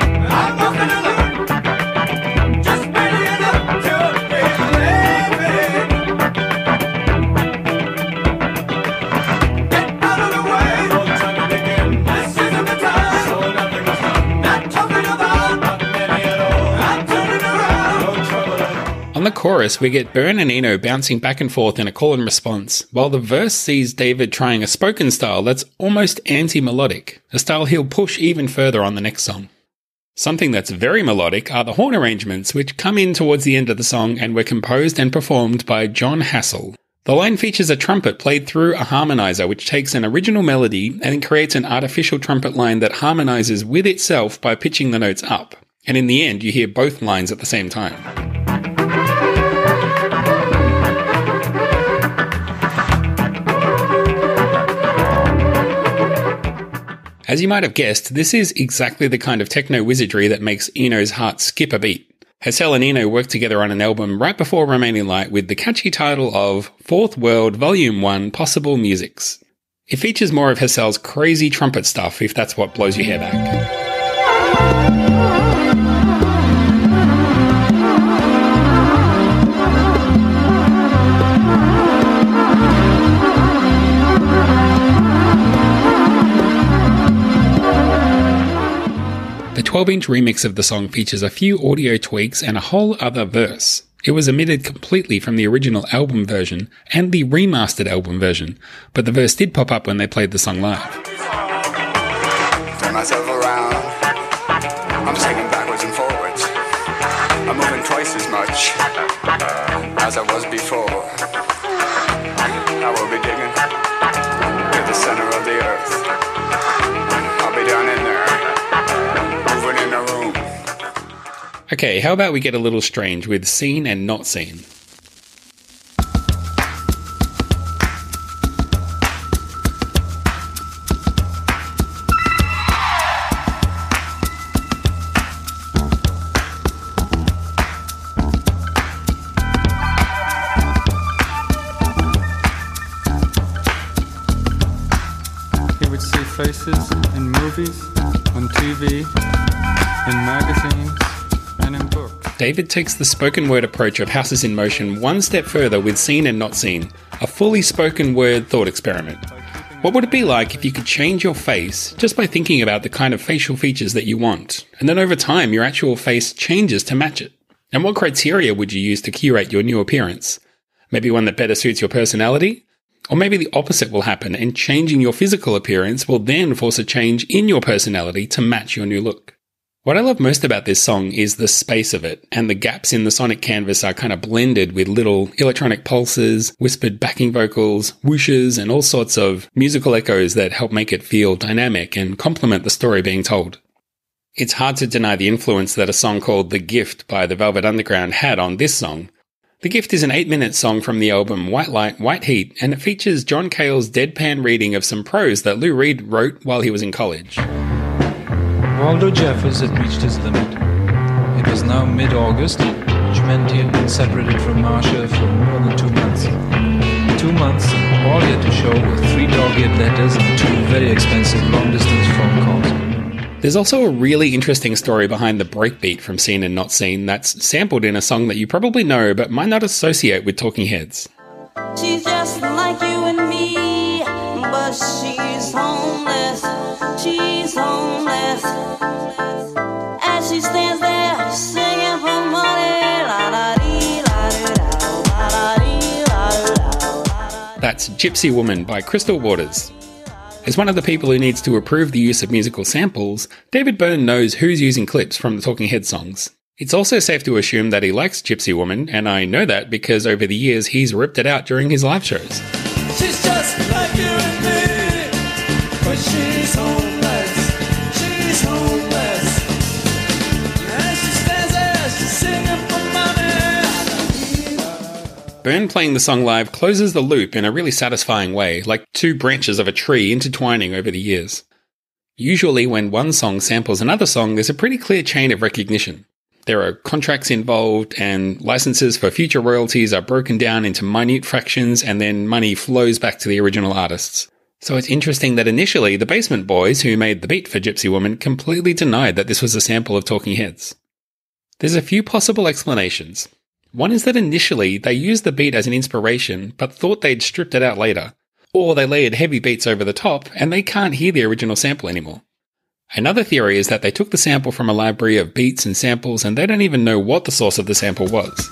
On the chorus, we get Byrne and Eno bouncing back and forth in a call and response, while the verse sees David trying a spoken style that's almost anti-melodic, a style he'll push even further on the next song. Something that's very melodic are the horn arrangements, which come in towards the end of the song and were composed and performed by John Hassell. The line features a trumpet played through a harmonizer, which takes an original melody and creates an artificial trumpet line that harmonizes with itself by pitching the notes up. And in the end, you hear both lines at the same time. As you might have guessed, this is exactly the kind of techno wizardry that makes Eno's heart skip a beat. Hassell and Eno worked together on an album right before Remain in Light with the catchy title of Fourth World Volume one Possible Musics. It features more of Hassell's crazy trumpet stuff, if that's what blows your hair back. The twelve-inch remix of the song features a few audio tweaks and a whole other verse. It was omitted completely from the original album version and the remastered album version, but the verse did pop up when they played the song live. Turn myself around. I'm shaking backwards and forwards. I'm moving twice as much as I was before. I will be digging to the center of the earth. I'll Okay, how about we get a little strange with Seen and Not Seen? He would see faces in movies, on T V, in magazines, and in books. David takes the spoken word approach of Houses in Motion one step further with Seen and Not Seen, a fully spoken word thought experiment. What would it be like if you could change your face just by thinking about the kind of facial features that you want, and then over time your actual face changes to match it? And what criteria would you use to curate your new appearance? Maybe one that better suits your personality? Or maybe the opposite will happen, and changing your physical appearance will then force a change in your personality to match your new look. What I love most about this song is the space of it, and the gaps in the sonic canvas are kind of blended with little electronic pulses, whispered backing vocals, whooshes, and all sorts of musical echoes that help make it feel dynamic and complement the story being told. It's hard to deny the influence that a song called The Gift by the Velvet Underground had on this song. The Gift is an eight-minute song from the album White Light, White Heat, and it features John Cale's deadpan reading of some prose that Lou Reed wrote while he was in college. Waldo Jeffers had reached his limit. It was now mid-August, which meant he had been separated from Marcia for more than two months. Two months, and all he had to show were three dog-eared letters and two very expensive long-distance phone calls. There's also a really interesting story behind the breakbeat from Seen and Not Seen that's sampled in a song that you probably know but might not associate with Talking Heads. She's just like you and me, but she's homeless. She's homeless. As she stands there singing for money, la la dee la dee da, la la dee la dee da. That's Gypsy Woman by Crystal Waters. As one of the people who needs to approve the use of musical samples, David Byrne knows who's using clips from the Talking Heads songs. It's also safe to assume that he likes Gypsy Woman, and I know that because over the years he's ripped it out during his live shows. She's just like you and me, but she's homeless. She's homeless. As she stands there, she's singing for money. Byrne playing the song live closes the loop in a really satisfying way, like two branches of a tree intertwining over the years. Usually when one song samples another song, there's a pretty clear chain of recognition. There are contracts involved, and licenses for future royalties are broken down into minute fractions, and then money flows back to the original artists. So it's interesting that initially the Basement Boys, who made the beat for Gypsy Woman, completely denied that this was a sample of Talking Heads. There's a few possible explanations. One is that initially they used the beat as an inspiration, but thought they'd stripped it out later. Or they layered heavy beats over the top, and they can't hear the original sample anymore. Another theory is that they took the sample from a library of beats and samples and they don't even know what the source of the sample was.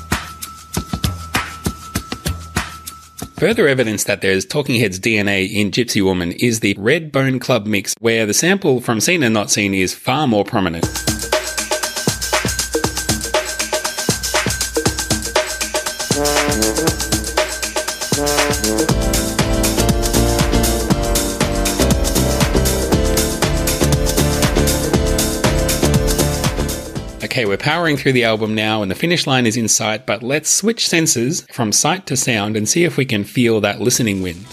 Further evidence that there's Talking Heads D N A in Gypsy Woman is the Red Bone Club mix, where the sample from Seen and Not Seen is far more prominent. Okay, we're powering through the album now and the finish line is in sight, but let's switch senses from sight to sound and see if we can feel that listening wind.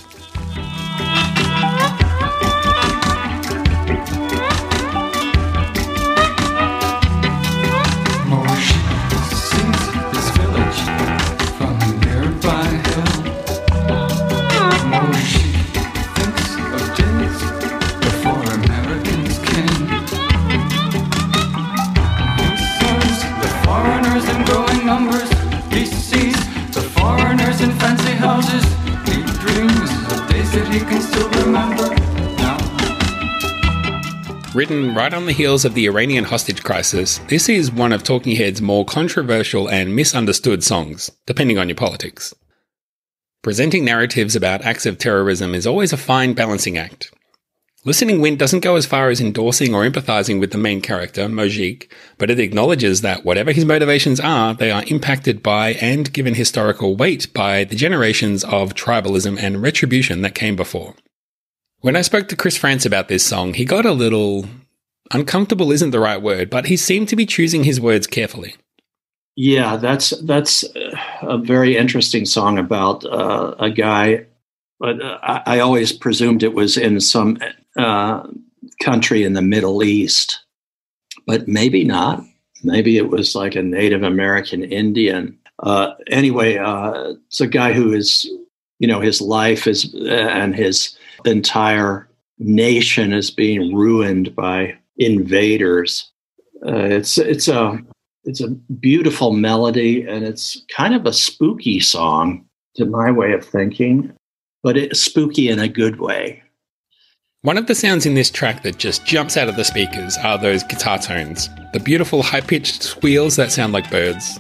Written right on the heels of the Iranian hostage crisis, this is one of Talking Heads' more controversial and misunderstood songs, depending on your politics. Presenting narratives about acts of terrorism is always a fine balancing act. Listening Wind doesn't go as far as endorsing or empathizing with the main character, Mojique, but it acknowledges that whatever his motivations are, they are impacted by and given historical weight by the generations of tribalism and retribution that came before. When I spoke to Chris France about this song, he got a little Uncomfortable isn't the right word, but he seemed to be choosing his words carefully. Yeah, that's that's a very interesting song about uh, a guy, but I, I always presumed it was in some uh, country in the Middle East, but maybe not. Maybe it was like a Native American Indian. Uh, anyway, uh, it's a guy who is, you know, his life is and his entire nation is being ruined by invaders. Uh, it's it's a it's a beautiful melody, and it's kind of a spooky song to my way of thinking, but it's spooky in a good way. One of the sounds in this track that just jumps out of the speakers are those guitar tones, the beautiful high-pitched squeals that sound like birds.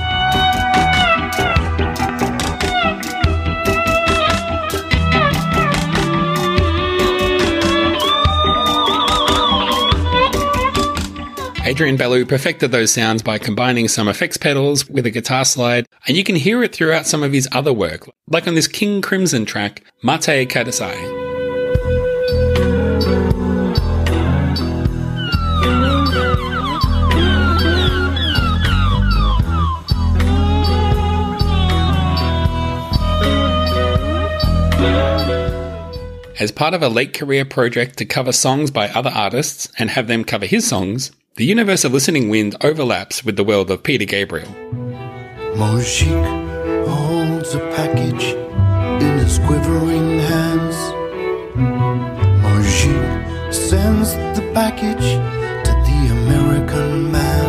Adrian Belew perfected those sounds by combining some effects pedals with a guitar slide, and you can hear it throughout some of his other work, like on this King Crimson track, Mate Kadasai. As part of a late career project to cover songs by other artists and have them cover his songs, the universe of listening wind overlaps with the world of Peter Gabriel. Moujik holds a package in his quivering hands. Moujik sends the package to the American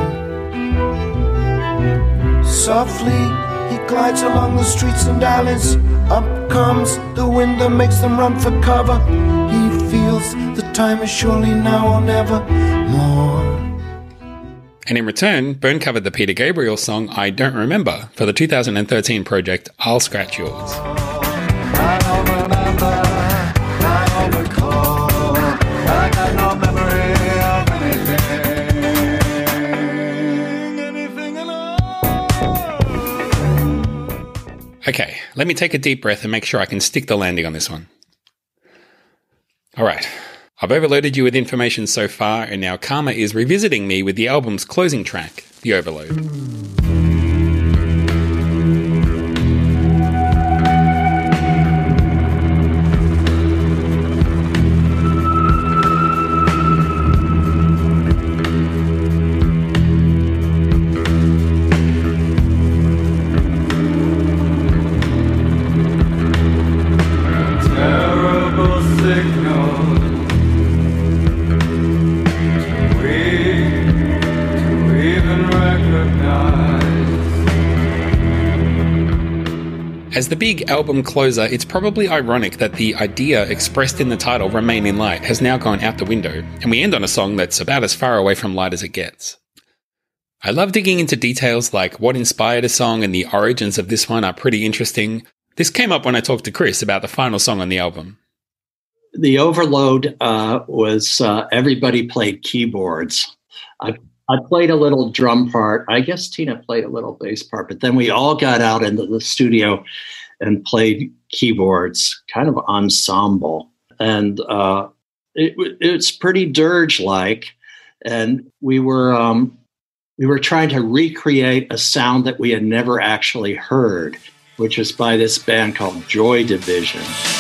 man. Softly he glides along the streets and alleys. Up comes the wind that makes them run for cover. He feels the time is surely now or never more. And in return, Byrne covered the Peter Gabriel song I Don't Remember for the two thousand thirteen project I'll Scratch Yours. I don't remember, I don't recall, I got no memory of anything, anything at all. Okay, let me take a deep breath and make sure I can stick the landing on this one. Alright, I've overloaded you with information so far, and now Karma is revisiting me with the album's closing track, The Overload. As the big album closer, it's probably ironic that the idea expressed in the title, Remain in Light, has now gone out the window, and we end on a song that's about as far away from light as it gets. I love digging into details like what inspired a song, and the origins of this one are pretty interesting. This came up when I talked to Chris about the final song on the album. The Overload uh, was uh, everybody played keyboards. I I played a little drum part. I guess Tina played a little bass part, but then we all got out into the studio and played keyboards, kind of ensemble. And uh, it, it's pretty dirge-like. And we were um, we were trying to recreate a sound that we had never actually heard, which was by this band called Joy Division.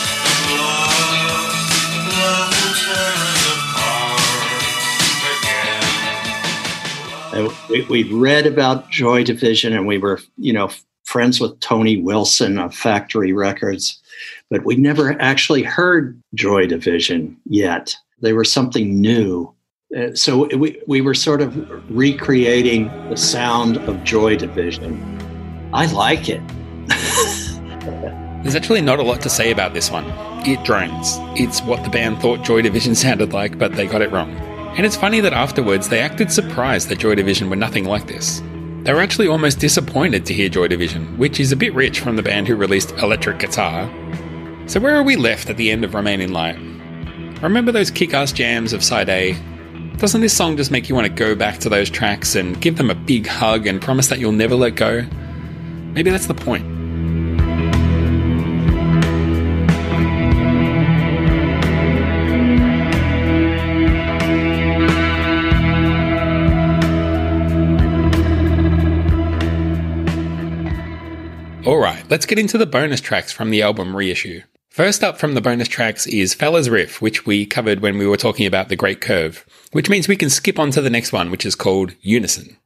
And we, we'd read about Joy Division, and we were, you know, friends with Tony Wilson of Factory Records, but we never actually heard Joy Division yet. They were something new. Uh, so we, we were sort of recreating the sound of Joy Division. I like it. There's actually not a lot to say about this one. It drones. It's what the band thought Joy Division sounded like, but they got it wrong. And it's funny that afterwards they acted surprised that Joy Division were nothing like this. They were actually almost disappointed to hear Joy Division, which is a bit rich from the band who released Electric Guitar. So where are we left at the end of Remain in Light? Remember those kick-ass jams of Side A? Doesn't this song just make you want to go back to those tracks and give them a big hug and promise that you'll never let go? Maybe that's the point. Alright, let's get into the bonus tracks from the album reissue. First up from the bonus tracks is Fella's Riff, which we covered when we were talking about The Great Curve, which means we can skip on to the next one, which is called Unison.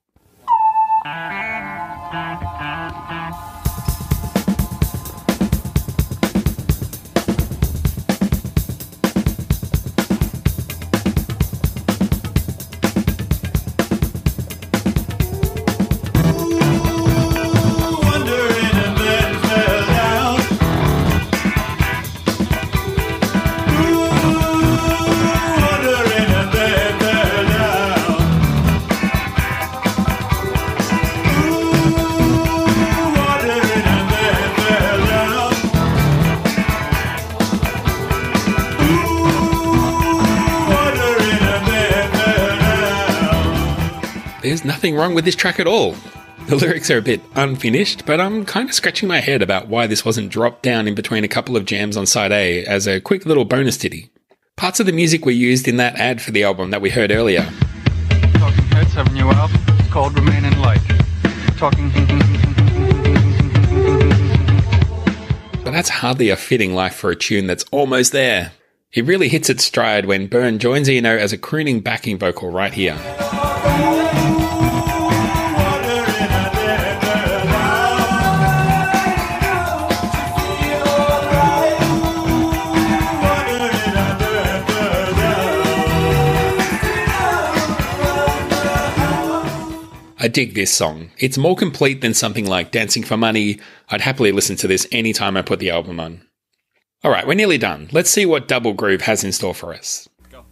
There's nothing wrong with this track at all. The lyrics are a bit unfinished, but I'm kind of scratching my head about why this wasn't dropped down in between a couple of jams on side A as a quick little bonus ditty. Parts of the music were used in that ad for the album that we heard earlier. Talking Heads have a new album. It's called Remain in Light. Talking... But that's hardly a fitting life for a tune that's almost there. It really hits its stride when Byrne joins Eno as a crooning backing vocal right here. I dig this song. It's more complete than something like Dancing for Money. I'd happily listen to this anytime I put the album on. Alright, we're nearly done. Let's see what Double Groove has in store for us. Go.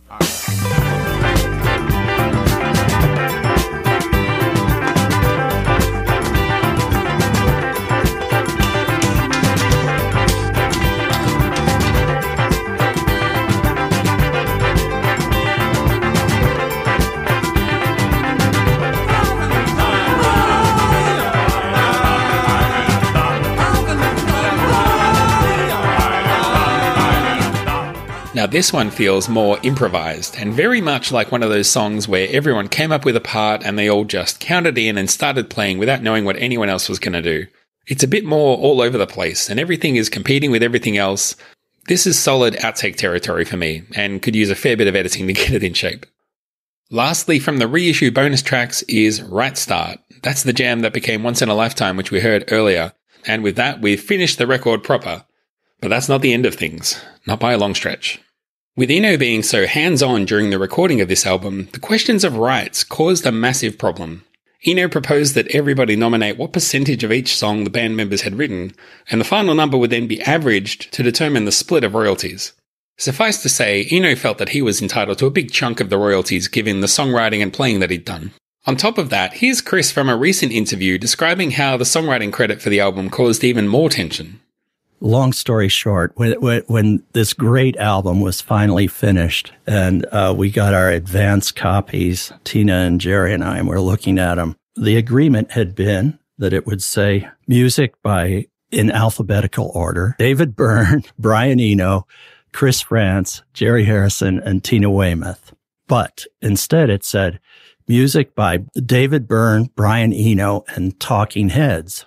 Now this one feels more improvised and very much like one of those songs where everyone came up with a part and they all just counted in and started playing without knowing what anyone else was going to do. It's a bit more all over the place and everything is competing with everything else. This is solid outtake territory for me and could use a fair bit of editing to get it in shape. Lastly, from the reissue bonus tracks is Right Start. That's the jam that became Once in a Lifetime, which we heard earlier. And with that, we've finished the record proper. But that's not the end of things. Not by a long stretch. With Eno being so hands-on during the recording of this album, the questions of rights caused a massive problem. Eno proposed that everybody nominate what percentage of each song the band members had written, and the final number would then be averaged to determine the split of royalties. Suffice to say, Eno felt that he was entitled to a big chunk of the royalties given the songwriting and playing that he'd done. On top of that, here's Chris from a recent interview describing how the songwriting credit for the album caused even more tension. Long story short, when, when, when this great album was finally finished and uh, we got our advance copies, Tina and Jerry and I were looking at them, the agreement had been that it would say music by, in alphabetical order, David Byrne, Brian Eno, Chris France, Jerry Harrison, and Tina Weymouth. But instead it said music by David Byrne, Brian Eno, and Talking Heads.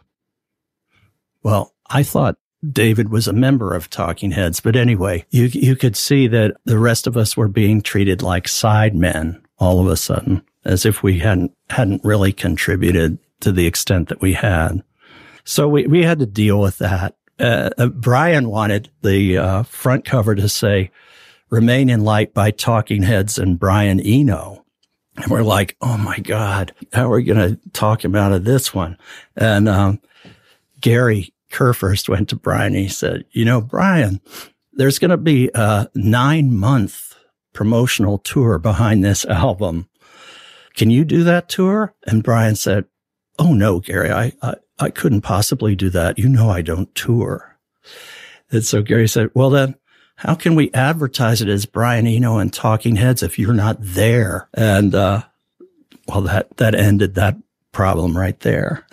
Well, I thought David was a member of Talking Heads, but anyway, you you could see that the rest of us were being treated like sidemen all of a sudden, as if we hadn't hadn't really contributed to the extent that we had. So we we had to deal with that. Uh, uh, Brian wanted the uh, front cover to say "Remain in Light" by Talking Heads and Brian Eno. And we're like, oh my God, how are we going to talk him out of this one? And um, Gary Kurfürst went to Brian and he said, you know, Brian, there's going to be a nine month promotional tour behind this album. Can you do that tour? And Brian said, oh no, Gary, I, I, I couldn't possibly do that. You know, I don't tour. And so Gary said, well then, how can we advertise it as Brian Eno and Talking Heads if you're not there? And, uh, well, that, that ended that problem right there.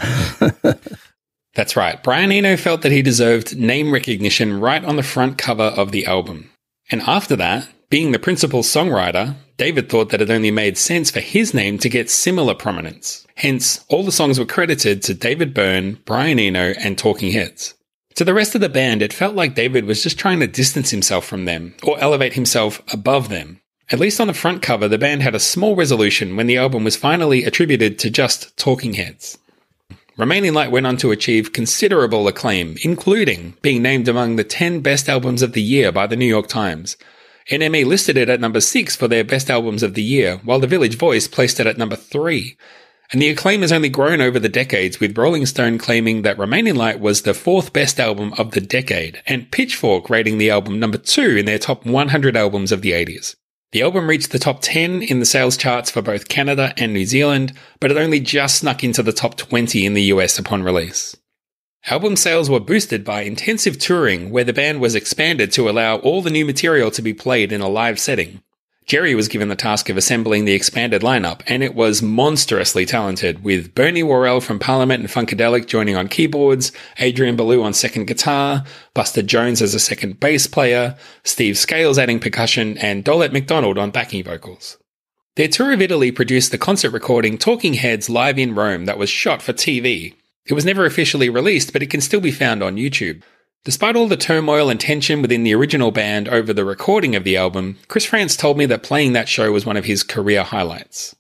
That's right. Brian Eno felt that he deserved name recognition right on the front cover of the album. And after that, being the principal songwriter, David thought that it only made sense for his name to get similar prominence. Hence, all the songs were credited to David Byrne, Brian Eno, and Talking Heads. To the rest of the band, it felt like David was just trying to distance himself from them, or elevate himself above them. At least on the front cover, the band had a small resolution when the album was finally attributed to just Talking Heads. Remaining Light went on to achieve considerable acclaim, including being named among the ten best albums of the year by the New York Times. N M E listed it at number six for their best albums of the year, while The Village Voice placed it at number three. And the acclaim has only grown over the decades, with Rolling Stone claiming that Remaining Light was the fourth best album of the decade, and Pitchfork rating the album number two in their top one hundred albums of the eighties. The album reached the top ten in the sales charts for both Canada and New Zealand, but it only just snuck into the top twenty in the U S upon release. Album sales were boosted by intensive touring, where the band was expanded to allow all the new material to be played in a live setting. Jerry was given the task of assembling the expanded lineup, and it was monstrously talented, with Bernie Worrell from Parliament and Funkadelic joining on keyboards, Adrian Belew on second guitar, Buster Jones as a second bass player, Steve Scales adding percussion, and Dolette McDonald on backing vocals. Their tour of Italy produced the concert recording Talking Heads Live in Rome that was shot for T V. It was never officially released, but it can still be found on YouTube. Despite all the turmoil and tension within the original band over the recording of the album, Chris Frantz told me that playing that show was one of his career highlights.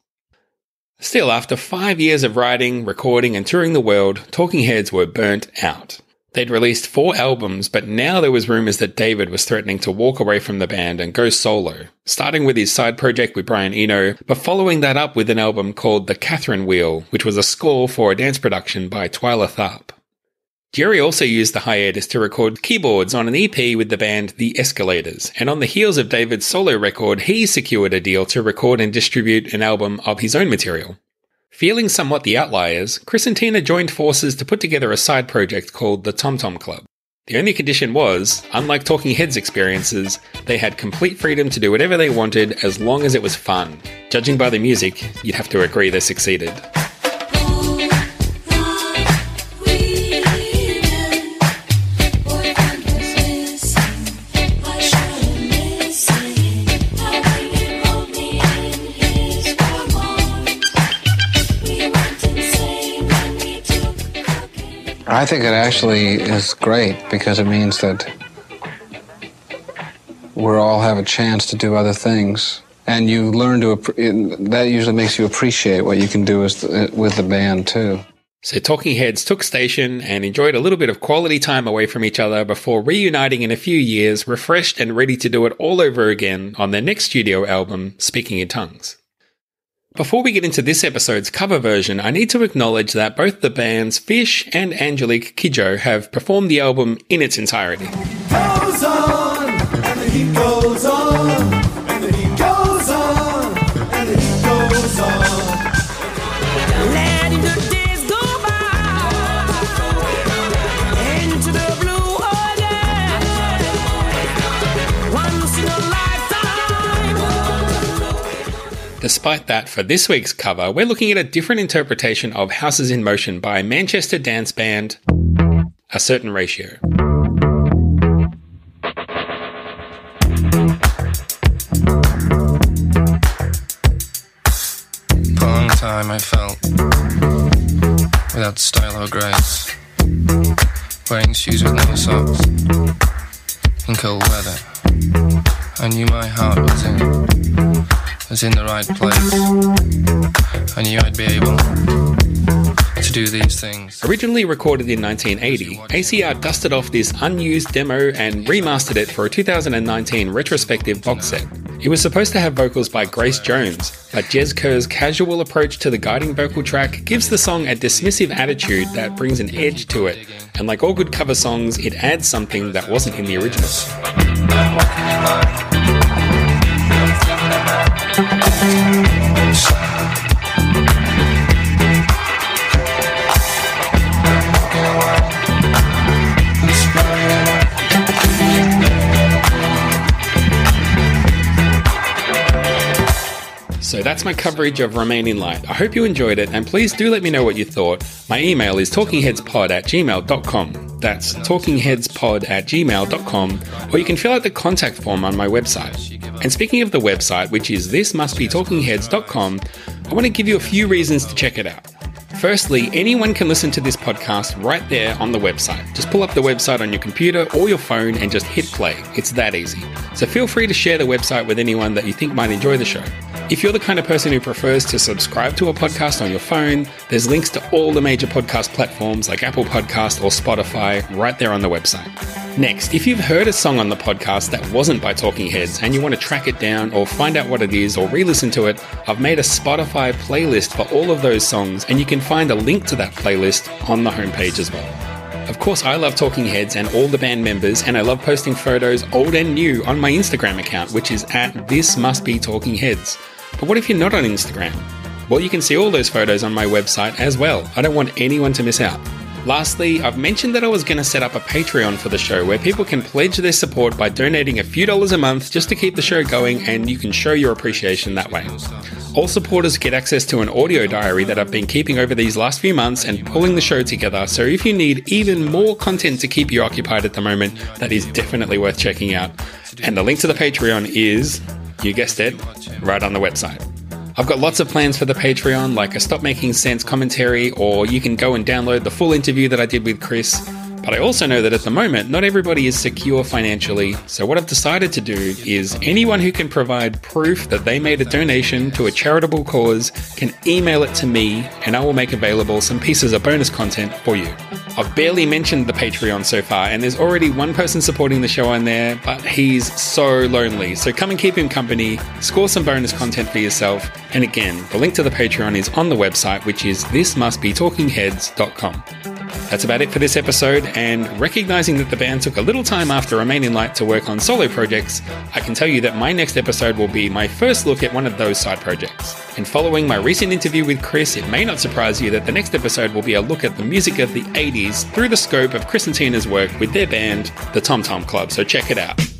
Still, after five years of writing, recording, and touring the world, Talking Heads were burnt out. They'd released four albums, but now there was rumours that David was threatening to walk away from the band and go solo, starting with his side project with Brian Eno, but following that up with an album called The Catherine Wheel, which was a score for a dance production by Twyla Tharp. Jerry also used the hiatus to record keyboards on an E P with the band The Escalators, and on the heels of David's solo record, he secured a deal to record and distribute an album of his own material. Feeling somewhat the outliers, Chris and Tina joined forces to put together a side project called the Tom Tom Club. The only condition was, unlike Talking Heads experiences, they had complete freedom to do whatever they wanted as long as it was fun. Judging by the music, you'd have to agree they succeeded. I think it actually is great because it means that we all have a chance to do other things, and you learn to. That usually makes you appreciate what you can do with the, with the band too. So Talking Heads took station and enjoyed a little bit of quality time away from each other before reuniting in a few years, refreshed and ready to do it all over again on their next studio album, Speaking in Tongues. Before we get into this episode's cover version, I need to acknowledge that both the bands Fish and Angelique Kidjo have performed the album in its entirety. Goes on, and the heat goes on, and the heat goes on, and the heat goes on. Letting the days go by into the blue ocean. Once in a lifetime. Despite that, for this week's cover, we're looking at a different interpretation of Houses in Motion by Manchester dance band A Certain Ratio. For a long time I felt without style or grace, wearing shoes with no socks in cold weather. I knew my heart was in was in the right place. I knew I'd be able to do these things. Originally recorded in nineteen eighty, A C R dusted off this unused demo and remastered it for a two thousand nineteen retrospective box set. It was supposed to have vocals by Grace Jones, but Jez Kerr's casual approach to the guiding vocal track gives the song a dismissive attitude that brings an edge to it, and like all good cover songs, it adds something that wasn't in the original. So that's my coverage of Remaining Light. I hope you enjoyed it, and please do let me know what you thought. My email is talkingheadspod at gmail dot com. That's talkingheadspod at gmail dot com, or you can fill out the contact form on my website. And speaking of the website, which is this must be talking heads dot com, I want to give you a few reasons to check it out. Firstly, anyone can listen to this podcast right there on the website. Just pull up the website on your computer or your phone and just hit play. It's that easy. So feel free to share the website with anyone that you think might enjoy the show. If you're the kind of person who prefers to subscribe to a podcast on your phone, there's links to all the major podcast platforms like Apple Podcast or Spotify right there on the website. Next, if you've heard a song on the podcast that wasn't by Talking Heads and you want to track it down or find out what it is or re-listen to it, I've made a Spotify playlist for all of those songs, and you can find a link to that playlist on the homepage as well. Of course, I love Talking Heads and all the band members, and I love posting photos, old and new, on my Instagram account, which is at This Must Be Talking Heads. But what if you're not on Instagram? Well, you can see all those photos on my website as well. I don't want anyone to miss out. Lastly, I've mentioned that I was going to set up a Patreon for the show where people can pledge their support by donating a few dollars a month just to keep the show going, and you can show your appreciation that way. All supporters get access to an audio diary that I've been keeping over these last few months and pulling the show together, so if you need even more content to keep you occupied at the moment, that is definitely worth checking out. And the link to the Patreon is, you guessed it, right on the website. I've got lots of plans for the Patreon, like a Stop Making Sense commentary, or you can go and download the full interview that I did with Chris. But I also know that at the moment, not everybody is secure financially, so what I've decided to do is anyone who can provide proof that they made a donation to a charitable cause can email it to me, and I will make available some pieces of bonus content for you. I've barely mentioned the Patreon so far, and there's already one person supporting the show on there, but he's so lonely. So come and keep him company, score some bonus content for yourself, and again, the link to the Patreon is on the website, which is this must be talking heads dot com. That's about it for this episode, and recognizing that the band took a little time after Remain in Light to work on solo projects, I can tell you that my next episode will be my first look at one of those side projects. And following my recent interview with Chris, it may not surprise you that the next episode will be a look at the music of the eighties through the scope of Chris and Tina's work with their band, the Tom Tom Club, so check it out.